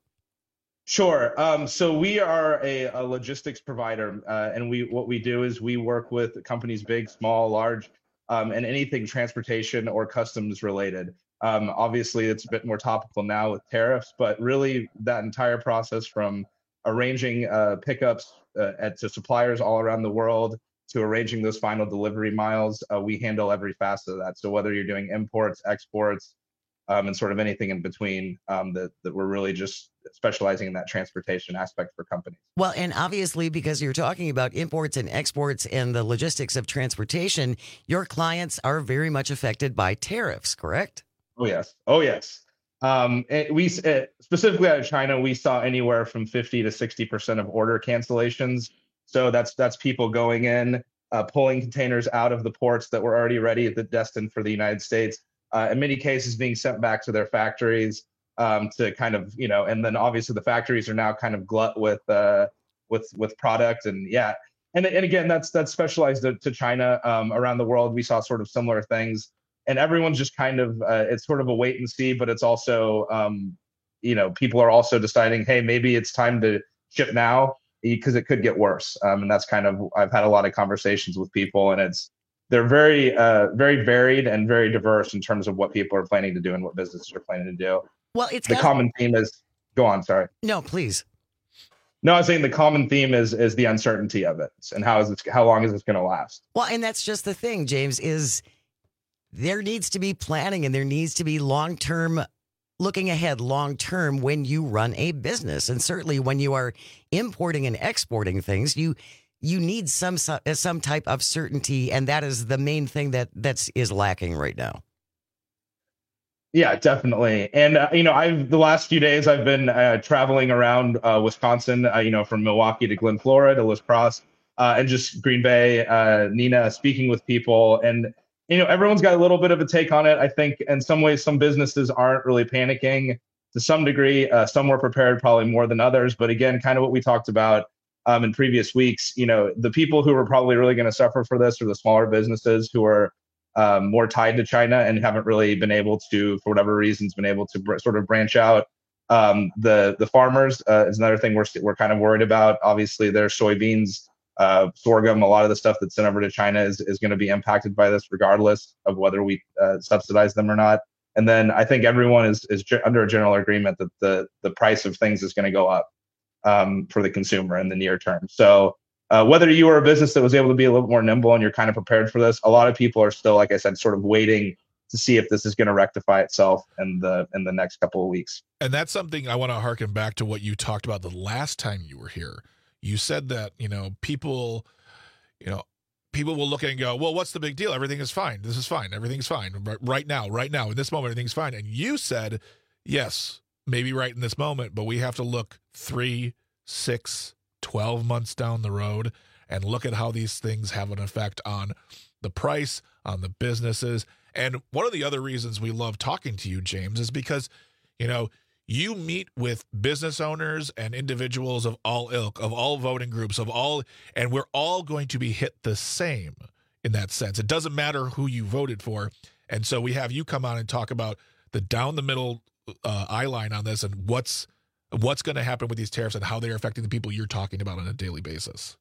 Speaker 4: Sure. Um, so we are a, a logistics provider, uh, and we what we do is we work with companies big, small, large, um, and anything transportation or customs related. Um, obviously, it's a bit more topical now with tariffs, but really that entire process from arranging uh, pickups uh, at to suppliers all around the world to arranging those final delivery miles, uh, we handle every facet of that. So whether you're doing imports, exports, Um, and sort of anything in between, um, that, that we're really just specializing in that transportation aspect for companies.
Speaker 16: Well, and obviously, because you're talking about imports and exports and the logistics of transportation, your clients are very much affected by tariffs, correct?
Speaker 4: Oh, yes. Oh, yes. Um, it, we it, specifically out of China, we saw anywhere from fifty to sixty percent of order cancellations. So that's that's people going in, uh, pulling containers out of the ports that were already ready, that destined for the United States. Uh, in many cases being sent back to their factories um, to kind of, you know, and then obviously the factories are now kind of glut with uh, with with product. And yeah, and and again, that's that's specialized to, to China. Um, around the world, we saw sort of similar things, and everyone's just kind of, uh, it's sort of a wait and see, but it's also, um, you know, people are also deciding, hey, maybe it's time to ship now because it could get worse. Um, and that's kind of, I've had a lot of conversations with people, and it's, they're very, uh, very varied and very diverse in terms of what people are planning to do and what businesses are planning to do.
Speaker 16: Well, it's
Speaker 4: the
Speaker 16: got-
Speaker 4: common theme is, go on, sorry.
Speaker 16: No, please.
Speaker 4: No, I was saying the common theme is is the uncertainty of it, and how is it, how long is this going to last?
Speaker 16: Well, and that's just the thing, James, is there needs to be planning and there needs to be long-term looking ahead long-term when you run a business. And certainly when you are importing and exporting things, you you need some some type of certainty, and that is the main thing that that's is lacking right now.
Speaker 4: Yeah, definitely. And uh, you know, I've the last few days I've been uh, traveling around uh, Wisconsin. Uh, you know, from Milwaukee to Glen Flora to Liz Cross, uh, and just Green Bay, uh, Neenah, speaking with people, and you know, everyone's got a little bit of a take on it. I think in some ways, some businesses aren't really panicking to some degree. Uh, some were prepared, probably more than others. But again, kind of what we talked about um, in previous weeks. You know, the people who are probably really going to suffer for this are the smaller businesses who are um, more tied to China and haven't really been able to, for whatever reasons, been able to br- sort of branch out. Um, the the farmers uh, is another thing we're we're kind of worried about. Obviously, their soybeans, uh, sorghum, a lot of the stuff that's sent over to China is is going to be impacted by this, regardless of whether we uh, subsidize them or not. And then I think everyone is is ge- under a general agreement that the the price of things is going to go up um, for the consumer in the near term. So uh, whether you are a business that was able to be a little more nimble and you're kind of prepared for this, a lot of people are still, like I said, sort of waiting to see if this is going to rectify itself in the in the next couple of weeks.
Speaker 17: And that's something I want to harken back to what you talked about the last time you were here. You said that, you know, people, you know, people will look at it and go, well, what's the big deal? Everything is fine. This is fine. Everything's fine. Right now, right now, in this moment, everything's fine. And you said, yes, maybe right in this moment, but we have to look three, six, twelve months down the road and look at how these things have an effect on the price, on the businesses. And one of the other reasons we love talking to you, James, is because, you know, you meet with business owners and individuals of all ilk, of all voting groups, of all, and we're all going to be hit the same in that sense. It doesn't matter who you voted for. And so we have you come on and talk about the down the middle uh, eye line on this and what's what's going to happen with these tariffs and how they're affecting the people you're talking about on a daily basis.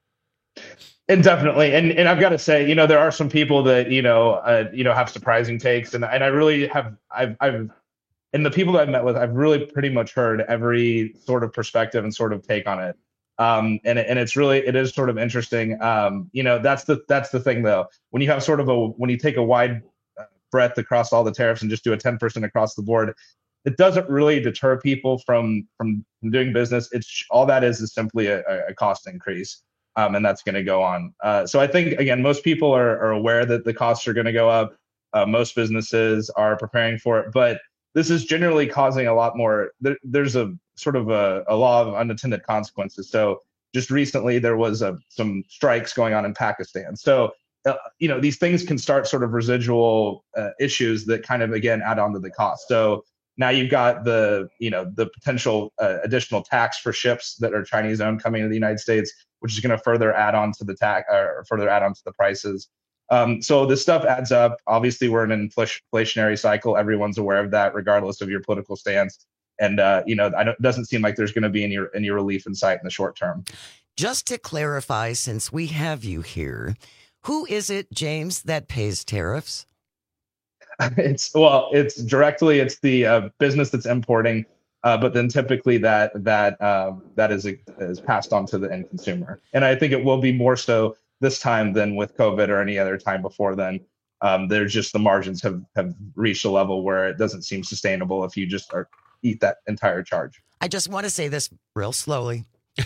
Speaker 4: And definitely, and and I've got to say, you know, there are some people that you know, uh, you know, have surprising takes, and and I really have, I've, I've, and the people that I've met with, I've really pretty much heard every sort of perspective and sort of take on it, um, and and it's really, it is sort of interesting, um, you know, that's the that's the thing though, when you have sort of a, when you take a wide breadth across all the tariffs and just do a ten percent across the board, it doesn't really deter people from from, from doing business. It's all that is is simply a, a cost increase, um, and that's going to go on. Uh, so I think again, most people are, are aware that the costs are going to go up. Uh, most businesses are preparing for it, but this is generally causing a lot more. There, there's a sort of a, a law of unintended consequences. So just recently, there was a, some strikes going on in Pakistan. So uh, you know, these things can start sort of residual uh, issues that kind of again add on to the cost. So now you've got the you know the potential uh, additional tax for ships that are Chinese owned coming to the United States, which is going to further add on to the tax or further add on to the prices. Um, so this stuff adds up. Obviously, we're in an inflationary cycle. Everyone's aware of that, regardless of your political stance. And uh, you know, I don't, it doesn't seem like there's going to be any any relief in sight in the short term.
Speaker 16: Just to clarify, since we have you here, who is it, James, that pays tariffs?
Speaker 4: It's well, it's directly it's the uh, business that's importing, uh, but then typically that that um, that is is passed on to the end consumer. And I think it will be more so this time than with COVID or any other time before then. Um, there's just the margins have, have reached a level where it doesn't seem sustainable if you just are, eat that entire charge.
Speaker 16: I just want to say this real slowly.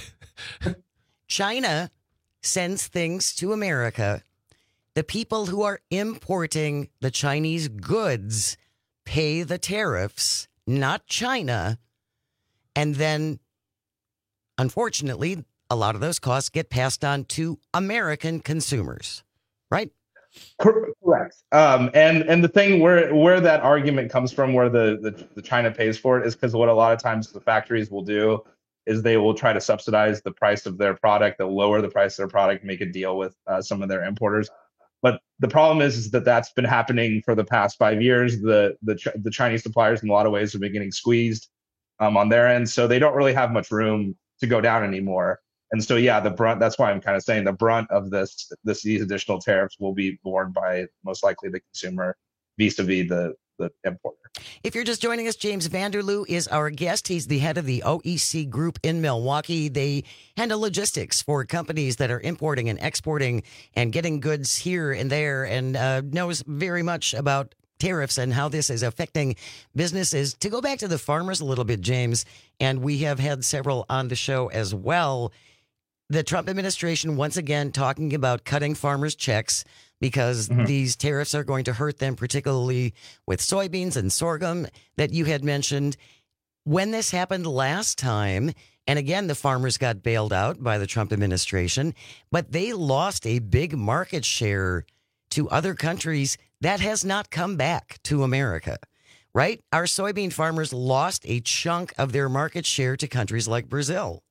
Speaker 16: China sends things to America. The people who are importing the Chinese goods pay the tariffs, not China. And then, unfortunately, a lot of those costs get passed on to American consumers, right?
Speaker 4: Correct. Um, and and the thing where where that argument comes from, where the, the, the China pays for it, is because what a lot of times the factories will do is they will try to subsidize the price of their product. They'll lower the price of their product, make a deal with uh, some of their importers. But the problem is, is that that's been happening for the past five years. The the the Chinese suppliers, in a lot of ways, have been getting squeezed um, on their end, so they don't really have much room to go down anymore. And so, yeah, the brunt, that's why I'm kind of saying the brunt of this, this these additional tariffs will be borne by most likely the consumer vis-a-vis the, the importer.
Speaker 16: If you're just joining us, James Vanderloo is our guest. He's the head of the O E C Group in Milwaukee. They handle logistics for companies that are importing and exporting and getting goods here and there, and uh, knows very much about tariffs and how this is affecting businesses. To go back to the farmers a little bit, James, and we have had several on the show as well. The Trump administration, once again, talking about cutting farmers' checks because mm-hmm. these tariffs are going to hurt them, particularly with soybeans and sorghum that you had mentioned. When this happened last time, and again, the farmers got bailed out by the Trump administration, but they lost a big market share to other countries. That has not come back to America, right? Our soybean farmers lost a chunk of their market share to countries like Brazil.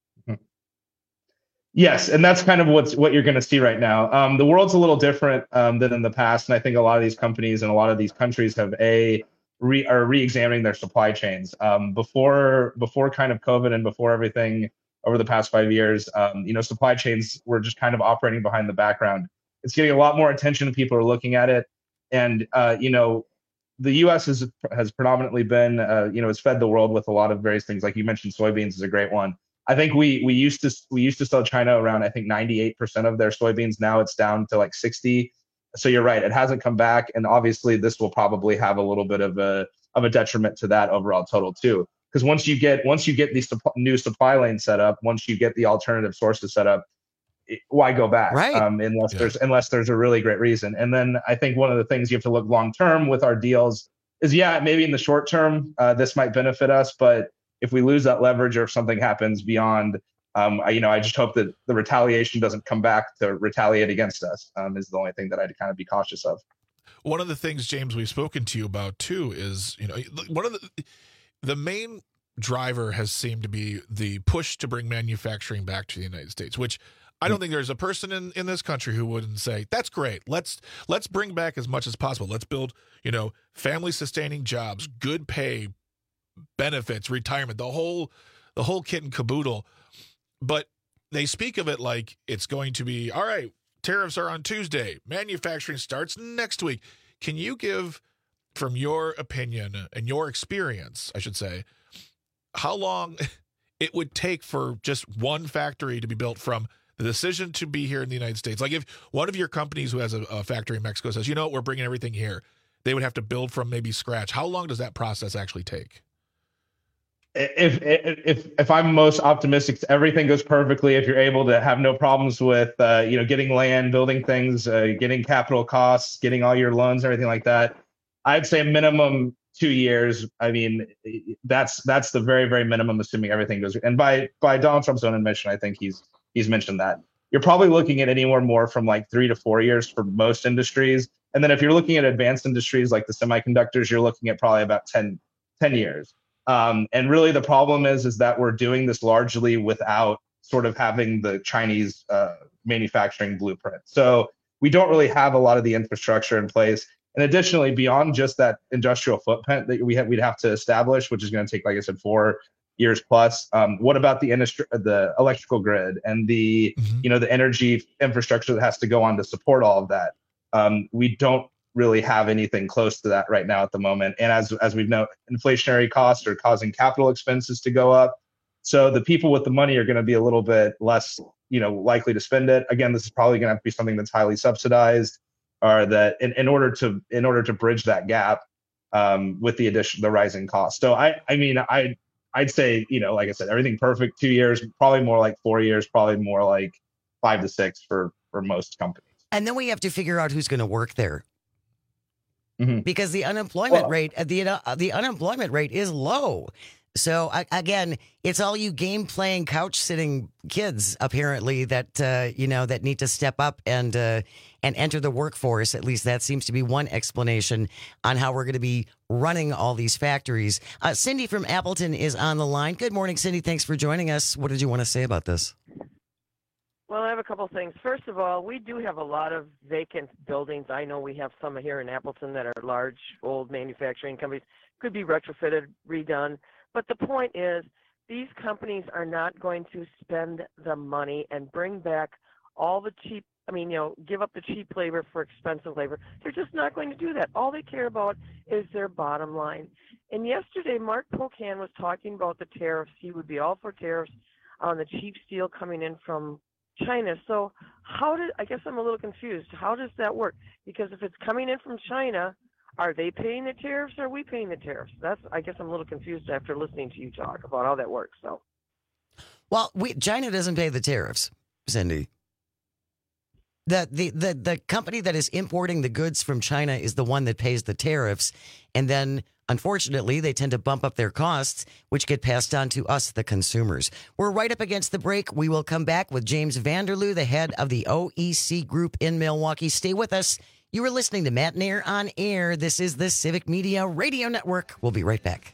Speaker 4: Yes, and that's kind of what's what you're going to see right now. Um, the world's a little different um, than in the past, and I think a lot of these companies and a lot of these countries have a re, are re-examining their supply chains. Um, before before kind of COVID and before everything over the past five years, um, you know, supply chains were just kind of operating behind the background. It's getting a lot more attention. People are looking at it, and uh, you know, the U S has has predominantly been, uh, you know, it's fed the world with a lot of various things. Like you mentioned, soybeans is a great one. I think we we used to we used to sell China around, I think, ninety-eight percent of their soybeans. Now it's down to like sixty. So you're right, it hasn't come back, and obviously this will probably have a little bit of a of a detriment to that overall total too. Because once you get once you get these supp- new supply lanes set up, once you get the alternative sources set up, it, why go back?
Speaker 16: Right.
Speaker 4: Um, unless
Speaker 17: Yeah.
Speaker 4: there's unless there's a really great reason. And then I think one of the things you have to look long term with our deals is, yeah, maybe in the short term uh, this might benefit us, but if we lose that leverage or if something happens beyond, um, I, you know, I just hope that the retaliation doesn't come back to retaliate against us, um, is the only thing that I'd kind of be cautious of.
Speaker 17: One of the things, James, we've spoken to you about too is, you know, one of the the main driver has seemed to be the push to bring manufacturing back to the United States, which I don't think there's a person in, in this country who wouldn't say that's great. Let's let's bring back as much as possible. Let's build, you know, family sustaining jobs, good pay, benefits, retirement, the whole the whole kit and caboodle. But they speak of it like it's going to be, all right, tariffs are on Tuesday, manufacturing starts next week. Can you give, from your opinion and your experience, I should say, how long it would take for just one factory to be built from the decision to be here in the United States? Like if one of your companies who has a, a factory in Mexico says, you know what, we're bringing everything here, they would have to build from maybe scratch. How long does that process actually take?
Speaker 4: If if if I'm most optimistic, everything goes perfectly. If you're able to have no problems with uh, you know getting land, building things, uh, getting capital costs, getting all your loans, everything like that, I'd say minimum two years. I mean, that's that's the very very minimum, assuming everything goes. And by by Donald Trump's own admission, I think he's he's mentioned that you're probably looking at anywhere more from like three to four years for most industries. And then if you're looking at advanced industries like the semiconductors, you're looking at probably about ten, ten years. Um, and really the problem is, is that we're doing this largely without sort of having the Chinese uh, manufacturing blueprint. So we don't really have a lot of the infrastructure in place. And additionally, beyond just that industrial footprint that we have, we'd have to establish, which is going to take, like I said, four years plus. Um, what about the industry, the electrical grid and the, mm-hmm. you know, the energy infrastructure that has to go on to support all of that? Um, we don't really have anything close to that right now at the moment. And as as we've known, inflationary costs are causing capital expenses to go up. So the people with the money are going to be a little bit less, you know, likely to spend it. Again, this is probably going to have to be something that's highly subsidized, or that in, in order to in order to bridge that gap um, with the addition, the rising costs. So I I mean I I'd say, you know, like I said, everything perfect, two years, probably more like four years, probably more like five to six for for most companies.
Speaker 16: And then we have to figure out who's going to work there.
Speaker 4: Mm-hmm.
Speaker 16: Because the unemployment
Speaker 4: well,
Speaker 16: rate, the uh, the unemployment rate is low. So I, again, it's all you game playing, couch sitting kids apparently that uh, you know that need to step up and uh, and enter the workforce. At least that seems to be one explanation on how we're going to be running all these factories. Uh, Cindy from Appleton is on the line. Good morning, Cindy. Thanks for joining us. What did you want to say about this?
Speaker 6: Well, I have a couple things. First of all, we do have a lot of vacant buildings. I know we have some here in Appleton that are large, old manufacturing companies. Could be retrofitted, redone. But the point is, these companies are not going to spend the money and bring back all the cheap, I mean, you know, give up the cheap labor for expensive labor. They're just not going to do that. All they care about is their bottom line. And yesterday, Mark Pocan was talking about the tariffs. He would be all for tariffs on the cheap steel coming in from China. So how did, I guess I'm a little confused. How does that work? Because if it's coming in from China, are they paying the tariffs or are we paying the tariffs? That's, I guess I'm a little confused after listening to you talk about how that works. So,
Speaker 16: well, we, China doesn't pay the tariffs, Cindy. The, the, the, the company that is importing the goods from China is the one that pays the tariffs. And then, unfortunately, they tend to bump up their costs, which get passed on to us, the consumers. We're right up against the break. We will come back with James Vanderloo, the head of the O E C Group in Milwaukee. Stay with us. You are listening to Matt Nair on Air. This is the Civic Media Radio Network. We'll be right back.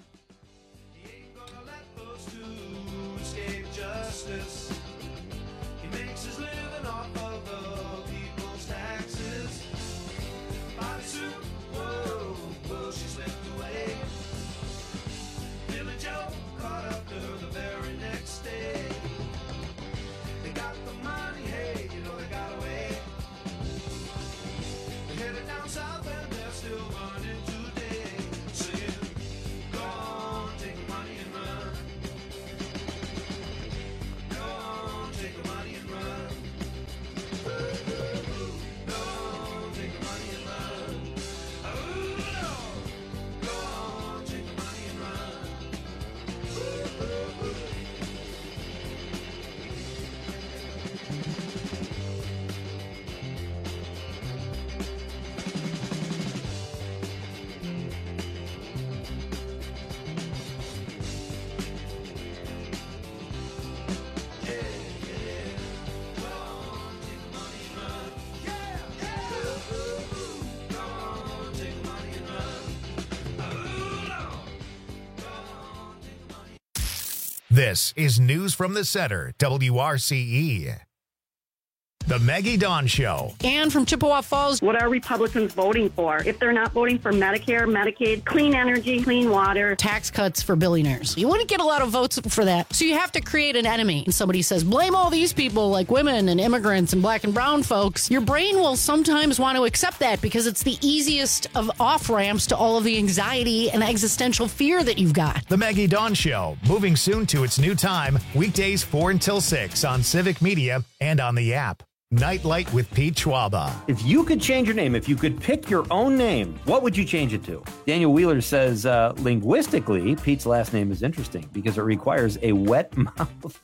Speaker 1: This is News from the Center, W R C E. The Maggie Dawn Show.
Speaker 7: Ann from Chippewa Falls.
Speaker 9: What are Republicans voting for? If they're not voting for Medicare, Medicaid, clean energy, clean water.
Speaker 7: Tax cuts for billionaires. You wouldn't get a lot of votes for that. So you have to create an enemy. And somebody says, blame all these people like women and immigrants and black and brown folks. Your brain will sometimes want to accept that because it's the easiest of off-ramps to all of the anxiety and existential fear that you've got.
Speaker 1: The Maggie Dawn Show, moving soon to its new time, weekdays four until six on Civic Media and on the app. Nightlight with Pete Schwaba.
Speaker 5: If you could change your name, if you could pick your own name, what would you change it to? Daniel Wheeler says, uh, linguistically, Pete's last name is interesting because it requires a wet mouth.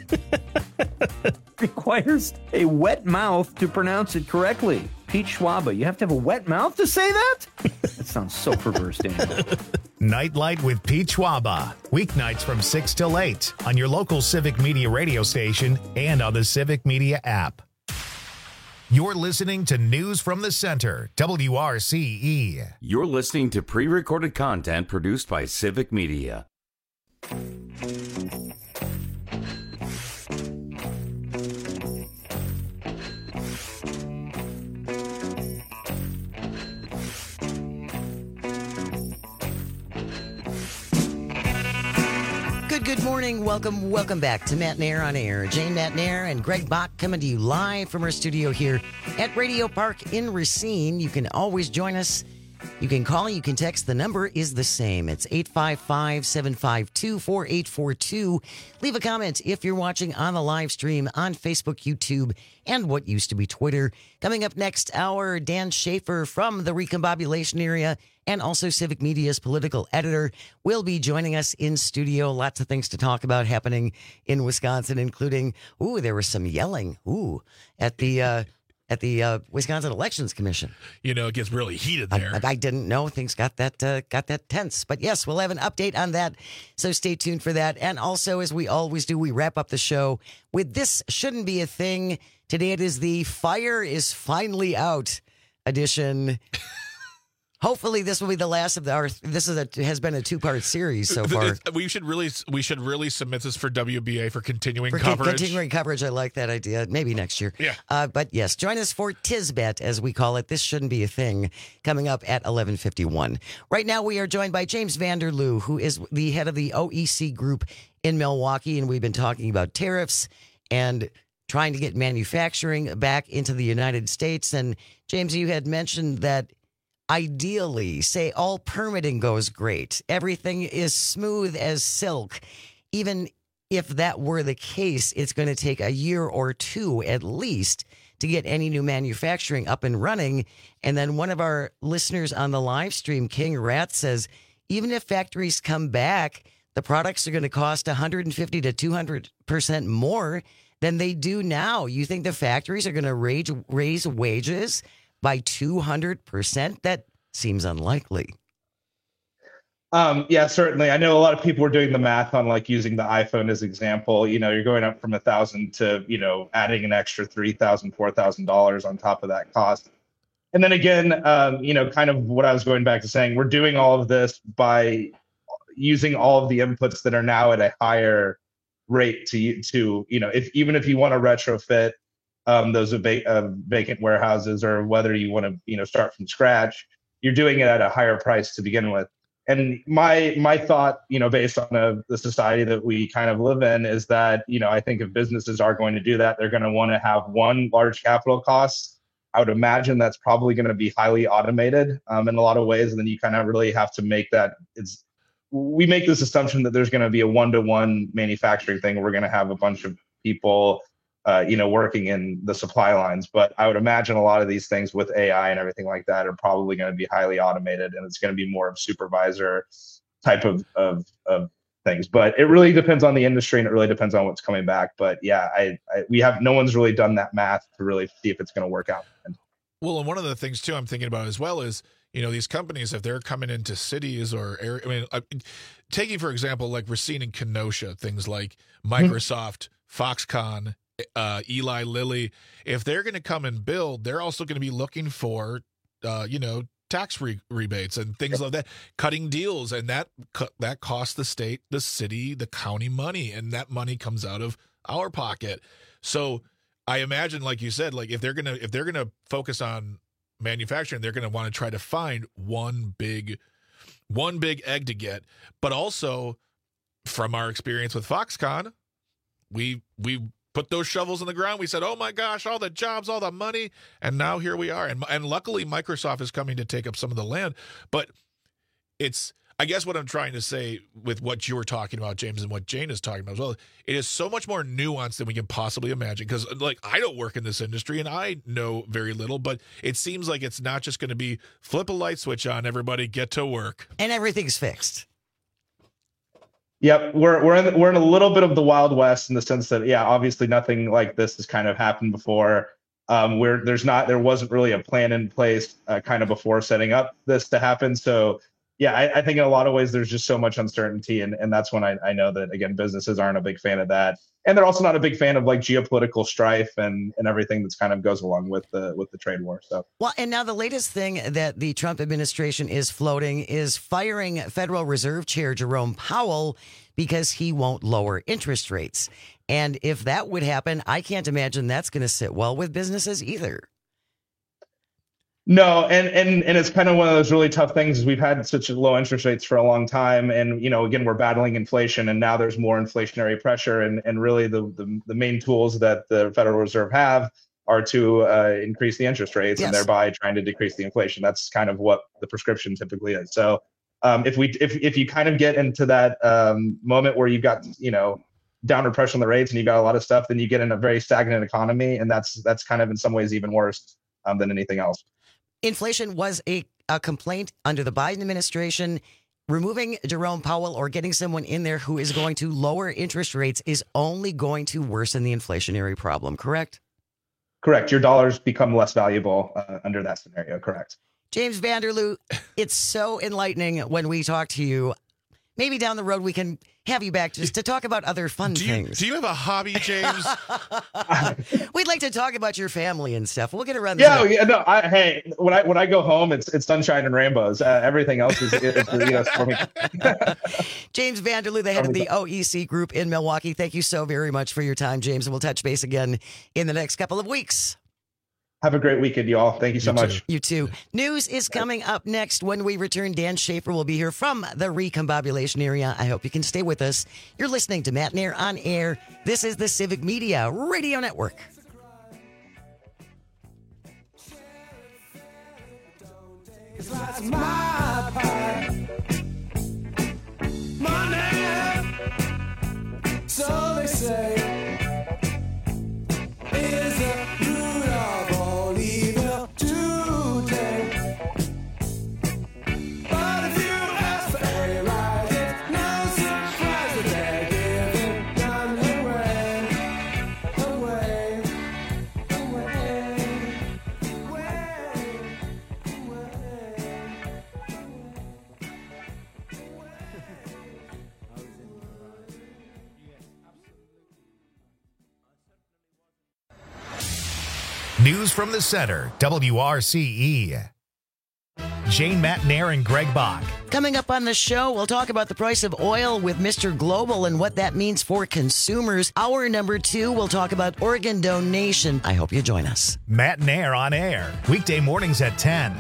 Speaker 5: requires a wet mouth to pronounce it correctly. Pete Schwaba, you have to have a wet mouth to say that? That sounds so perverse, Daniel.
Speaker 1: Nightlight with Pete Schwaba. Weeknights from six till eight on your local Civic Media radio station and on the Civic Media app. You're listening to News from the Center, W R C E.
Speaker 15: You're listening to pre-recorded content produced by Civic Media.
Speaker 16: Good, good morning. Welcome, welcome back to Matt Nair on Air. Jane Matt Nair and Greg Bach coming to you live from our studio here at Radio Park in Racine. You can always join us. You can call, you can text. The number is the same. It's eight five five, seven five two, four eight four two. Leave a comment if you're watching on the live stream on Facebook, YouTube, and what used to be Twitter. Coming up next hour, Dan Schaefer from the Recombobulation area and also Civic Media's political editor will be joining us in studio. Lots of things to talk about happening in Wisconsin, including, ooh, there was some yelling, ooh, at the... Uh, At the uh, Wisconsin Elections Commission.
Speaker 17: You know, it gets really heated there.
Speaker 16: I, I didn't know things got that uh, got that tense. But yes, we'll have an update on that. So stay tuned for that. And also, as we always do, we wrap up the show with This Shouldn't Be a Thing. Today it is the Fire is Finally Out edition. Hopefully, this will be the last of the, our. This is a has been a two part series so far.
Speaker 17: We should really we should really submit this for W B A for continuing
Speaker 16: for
Speaker 17: coverage.
Speaker 16: Continuing coverage, I like that idea. Maybe next year.
Speaker 17: Yeah.
Speaker 16: Uh, but yes, join us for Tisbet, as we call it. This shouldn't be a thing. Coming up at eleven fifty one. Right now, we are joined by James Vanderloo, who is the head of the O E C Group in Milwaukee, and we've been talking about tariffs and trying to get manufacturing back into the United States. And James, you had mentioned that. Ideally, say all permitting goes great. Everything is smooth as silk. Even if that were the case, it's going to take a year or two at least to get any new manufacturing up and running. And then one of our listeners on the live stream, King Rat, says, even if factories come back, the products are going to cost one hundred fifty to two hundred percent more than they do now. You think the factories are going to raise, raise wages by two hundred percent? That seems unlikely.
Speaker 4: Um, yeah, certainly. I know a lot of people are doing the math on like using the iPhone as example. You know, you're going up from a thousand to, you know, adding an extra three thousand, four thousand dollars on top of that cost. And then again, um, you know, kind of what I was going back to saying, we're doing all of this by using all of the inputs that are now at a higher rate to, to you know, if even if you want to retrofit Um, those va- uh, vacant warehouses, or whether you want to, you know, start from scratch, you're doing it at a higher price to begin with. And my my thought, you know, based on a, the society that we kind of live in, is that, you know, I think if businesses are going to do that, they're going to want to have one large capital cost. I would imagine that's probably going to be highly automated um, in a lot of ways, and then you kind of really have to make that. It's we make this assumption that there's going to be a one-to-one manufacturing thing. We're going to have a bunch of people. Uh, you know, working in the supply lines. But I would imagine a lot of these things with A I and everything like that are probably going to be highly automated, and it's going to be more of supervisor type of, of, of things. But it really depends on the industry, and it really depends on what's coming back. But yeah, I, I we have no one's really done that math to really see if it's going to work out.
Speaker 17: Well, and one of the things too I'm thinking about as well is, you know, these companies, if they're coming into cities or area, I mean, uh, taking for example like Racine and Kenosha, things like Microsoft, mm-hmm. Foxconn, uh, Eli Lilly, if they're going to come and build, they're also going to be looking for, uh, you know, tax re- rebates and things like that, cutting deals, and that that costs the state, the city, the county money, and that money comes out of our pocket. So I imagine, like you said, like if they're gonna if they're gonna focus on manufacturing, they're gonna want to try to find one big one big egg to get. But also, from our experience with Foxconn, we we put those shovels in the ground. We said, oh my gosh, all the jobs, all the money. And now here we are. And and luckily Microsoft is coming to take up some of the land. But it's, I guess what I'm trying to say with what you were talking about, James, and what Jane is talking about as well, it is so much more nuanced than we can possibly imagine. Because, like, I don't work in this industry and I know very little, but it seems like it's not just going to be flip a light switch on, everybody get to work,
Speaker 16: and everything's fixed.
Speaker 4: Yep, we're we're in the, we're in a little bit of the Wild West in the sense that, yeah, obviously nothing like this has kind of happened before. Um, where there's not there wasn't really a plan in place uh, kind of before setting up this to happen. So. Yeah, I, I think in a lot of ways there's just so much uncertainty, and, and that's when I, I know that, again, businesses aren't a big fan of that, and they're also not a big fan of like geopolitical strife and, and everything that's kind of goes along with the with the trade war. So
Speaker 16: well, and now the latest thing that the Trump administration is floating is firing Federal Reserve Chair Jerome Powell because he won't lower interest rates, and if that would happen, I can't imagine that's going to sit well with businesses either.
Speaker 4: No, and, and and it's kind of one of those really tough things is we've had such low interest rates for a long time. And, you know, again, we're battling inflation and now there's more inflationary pressure. And, and really the, the, the main tools that the Federal Reserve have are to uh, increase the interest rates yes. and thereby trying to decrease the inflation. That's kind of what the prescription typically is. So um, if we if if you kind of get into that um, moment where you've got, you know, downward pressure on the rates and you've got a lot of stuff, then you get in a very stagnant economy. And that's that's kind of in some ways even worse um, than anything else.
Speaker 16: Inflation was a, a complaint under the Biden administration. Removing Jerome Powell or getting someone in there who is going to lower interest rates is only going to worsen the inflationary problem, correct?
Speaker 4: Correct. Your dollars become less valuable uh, under that scenario, correct.
Speaker 16: James Vanderloo, it's so enlightening when we talk to you. Maybe down the road we can have you back just to talk about other fun
Speaker 17: do you,
Speaker 16: things.
Speaker 17: Do you have a hobby, James?
Speaker 16: We'd like to talk about your family and stuff. We'll get around.
Speaker 4: Yeah, yeah. No, I, hey, when I when I go home, it's it's sunshine and rainbows. Uh, everything else is, is, is you know, for me.
Speaker 16: James Vanderloo, the head of the O E C Group in Milwaukee. Thank you so very much for your time, James, and we'll touch base again in the next couple of weeks.
Speaker 4: Have a great weekend, y'all. Thank you so
Speaker 17: you
Speaker 4: much.
Speaker 17: Too.
Speaker 16: You too. News is coming up next. When we return, Dan Schaefer will be here from the Recombobulation area. I hope you can stay with us. You're listening to Matt Nair on Air. This is the Civic Media Radio Network.
Speaker 10: It's my part. Money, so they say, is a root of all evil today. But if you ask for a rise, it's no surprise that they're giving none away, away, away,
Speaker 1: News from the Center, W R C E. Jane, Matt Nair, and Greg Bach.
Speaker 16: Coming up on the show, we'll talk about the price of oil with Mister Global and what that means for consumers. Hour number two, we'll talk about organ donation. I hope you join us.
Speaker 1: Matt Nair on air, weekday mornings at ten.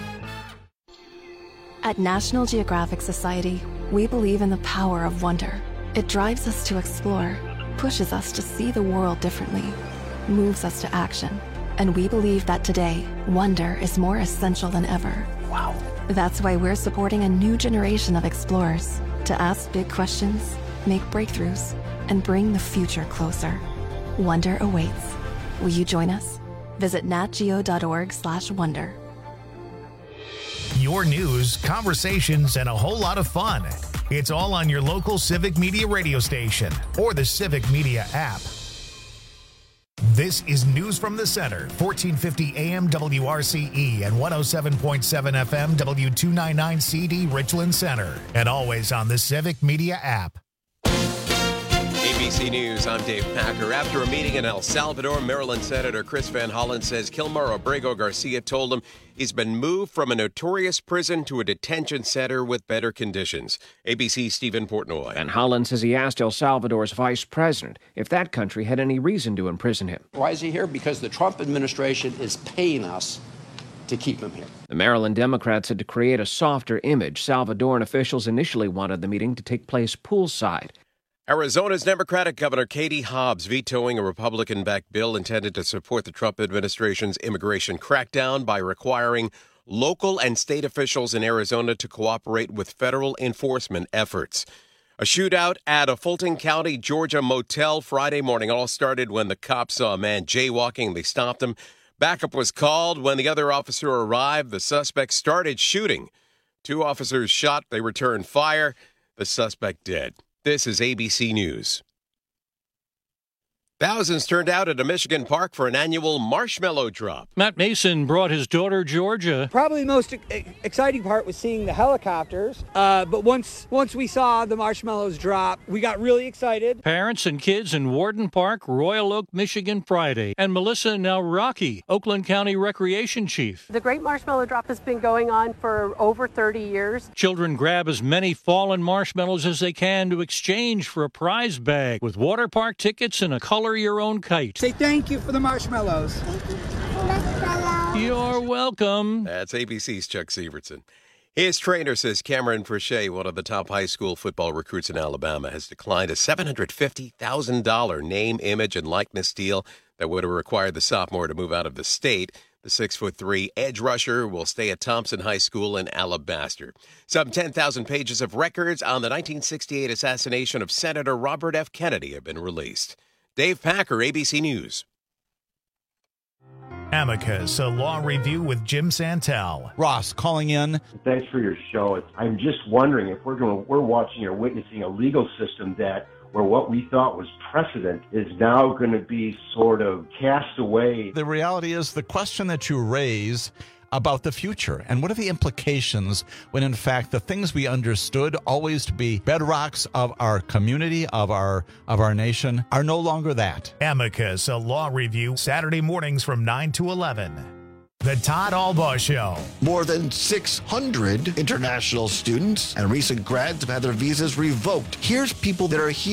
Speaker 25: At National Geographic Society, we believe in the power of wonder. It drives us to explore, pushes us to see the world differently, moves us to action. And we believe that today, wonder is more essential than ever.
Speaker 16: Wow.
Speaker 25: That's why we're supporting a new generation of explorers to ask big questions, make breakthroughs, and bring the future closer. Wonder awaits. Will you join us? Visit natgeo.org slash wonder.
Speaker 1: Your news, conversations, and a whole lot of fun. It's all on your local Civic Media radio station or the Civic Media app. This is News from the Center, fourteen fifty A M W R C E and one oh seven point seven F M W two ninety-nine C D Richland Center, and always on the Civic Media app.
Speaker 2: A B C News, I'm Dave Packer. After a meeting in El Salvador, Maryland Senator Chris Van Hollen says Kilmar Abrego Garcia told him he's been moved from a notorious prison to a detention center with better conditions. A B C's Stephen Portnoy.
Speaker 11: Van Hollen says he asked El Salvador's vice president if that country had any reason to imprison him.
Speaker 12: Why is he here? Because the Trump administration is paying us to keep him here.
Speaker 11: The Maryland Democrats said to create a softer image, Salvadoran officials initially wanted the meeting to take place poolside.
Speaker 2: Arizona's Democratic Governor Katie Hobbs vetoing a Republican-backed bill intended to support the Trump administration's immigration crackdown by requiring local and state officials in Arizona to cooperate with federal enforcement efforts. A shootout at a Fulton County, Georgia motel Friday morning all started when the cops saw a man jaywalking. They stopped him. Backup was called. When the other officer arrived, the suspect started shooting. Two officers shot. They returned fire. The suspect dead. This is A B C News. Thousands turned out at a Michigan park for an annual marshmallow drop.
Speaker 3: Matt Mason brought his daughter, Georgia.
Speaker 13: Probably the most e- exciting part was seeing the helicopters. Uh, but once once we saw the marshmallows drop, we got really excited.
Speaker 3: Parents and kids in Warden Park, Royal Oak, Michigan Friday. And Melissa Nowrocki, Oakland County Recreation Chief.
Speaker 14: The Great Marshmallow Drop has been going on for over thirty years.
Speaker 3: Children grab as many fallen marshmallows as they can to exchange for a prize bag with water park tickets and a color your own kite.
Speaker 13: Say thank you for the marshmallows.
Speaker 3: You're welcome.
Speaker 2: That's A B C's Chuck Severson. His trainer says Cameron Frechette, one of the top high school football recruits in Alabama, has declined a seven hundred fifty thousand dollars name, image, and likeness deal that would have required the sophomore to move out of the state. The six foot three edge rusher will stay at Thompson High School in Alabaster. Some ten thousand pages of records on the nineteen sixty-eight assassination of Senator Robert F. Kennedy have been released. Dave Packer, A B C News.
Speaker 1: Amicus, a law review with Jim Santel.
Speaker 18: Ross calling in.
Speaker 19: Thanks for your show. I'm just wondering if we're going, we're watching or witnessing a legal system that where what we thought was precedent is now going to be sort of cast away.
Speaker 18: The reality is the question that you raise about the future and what are the implications when in fact the things we understood always to be bedrocks of our community, of our of our nation, are no longer that.
Speaker 1: Amicus, a law review, Saturday mornings from nine to eleven. The Todd Albaugh Show.
Speaker 20: More than six hundred international students and recent grads have had their visas revoked. Here's people that are here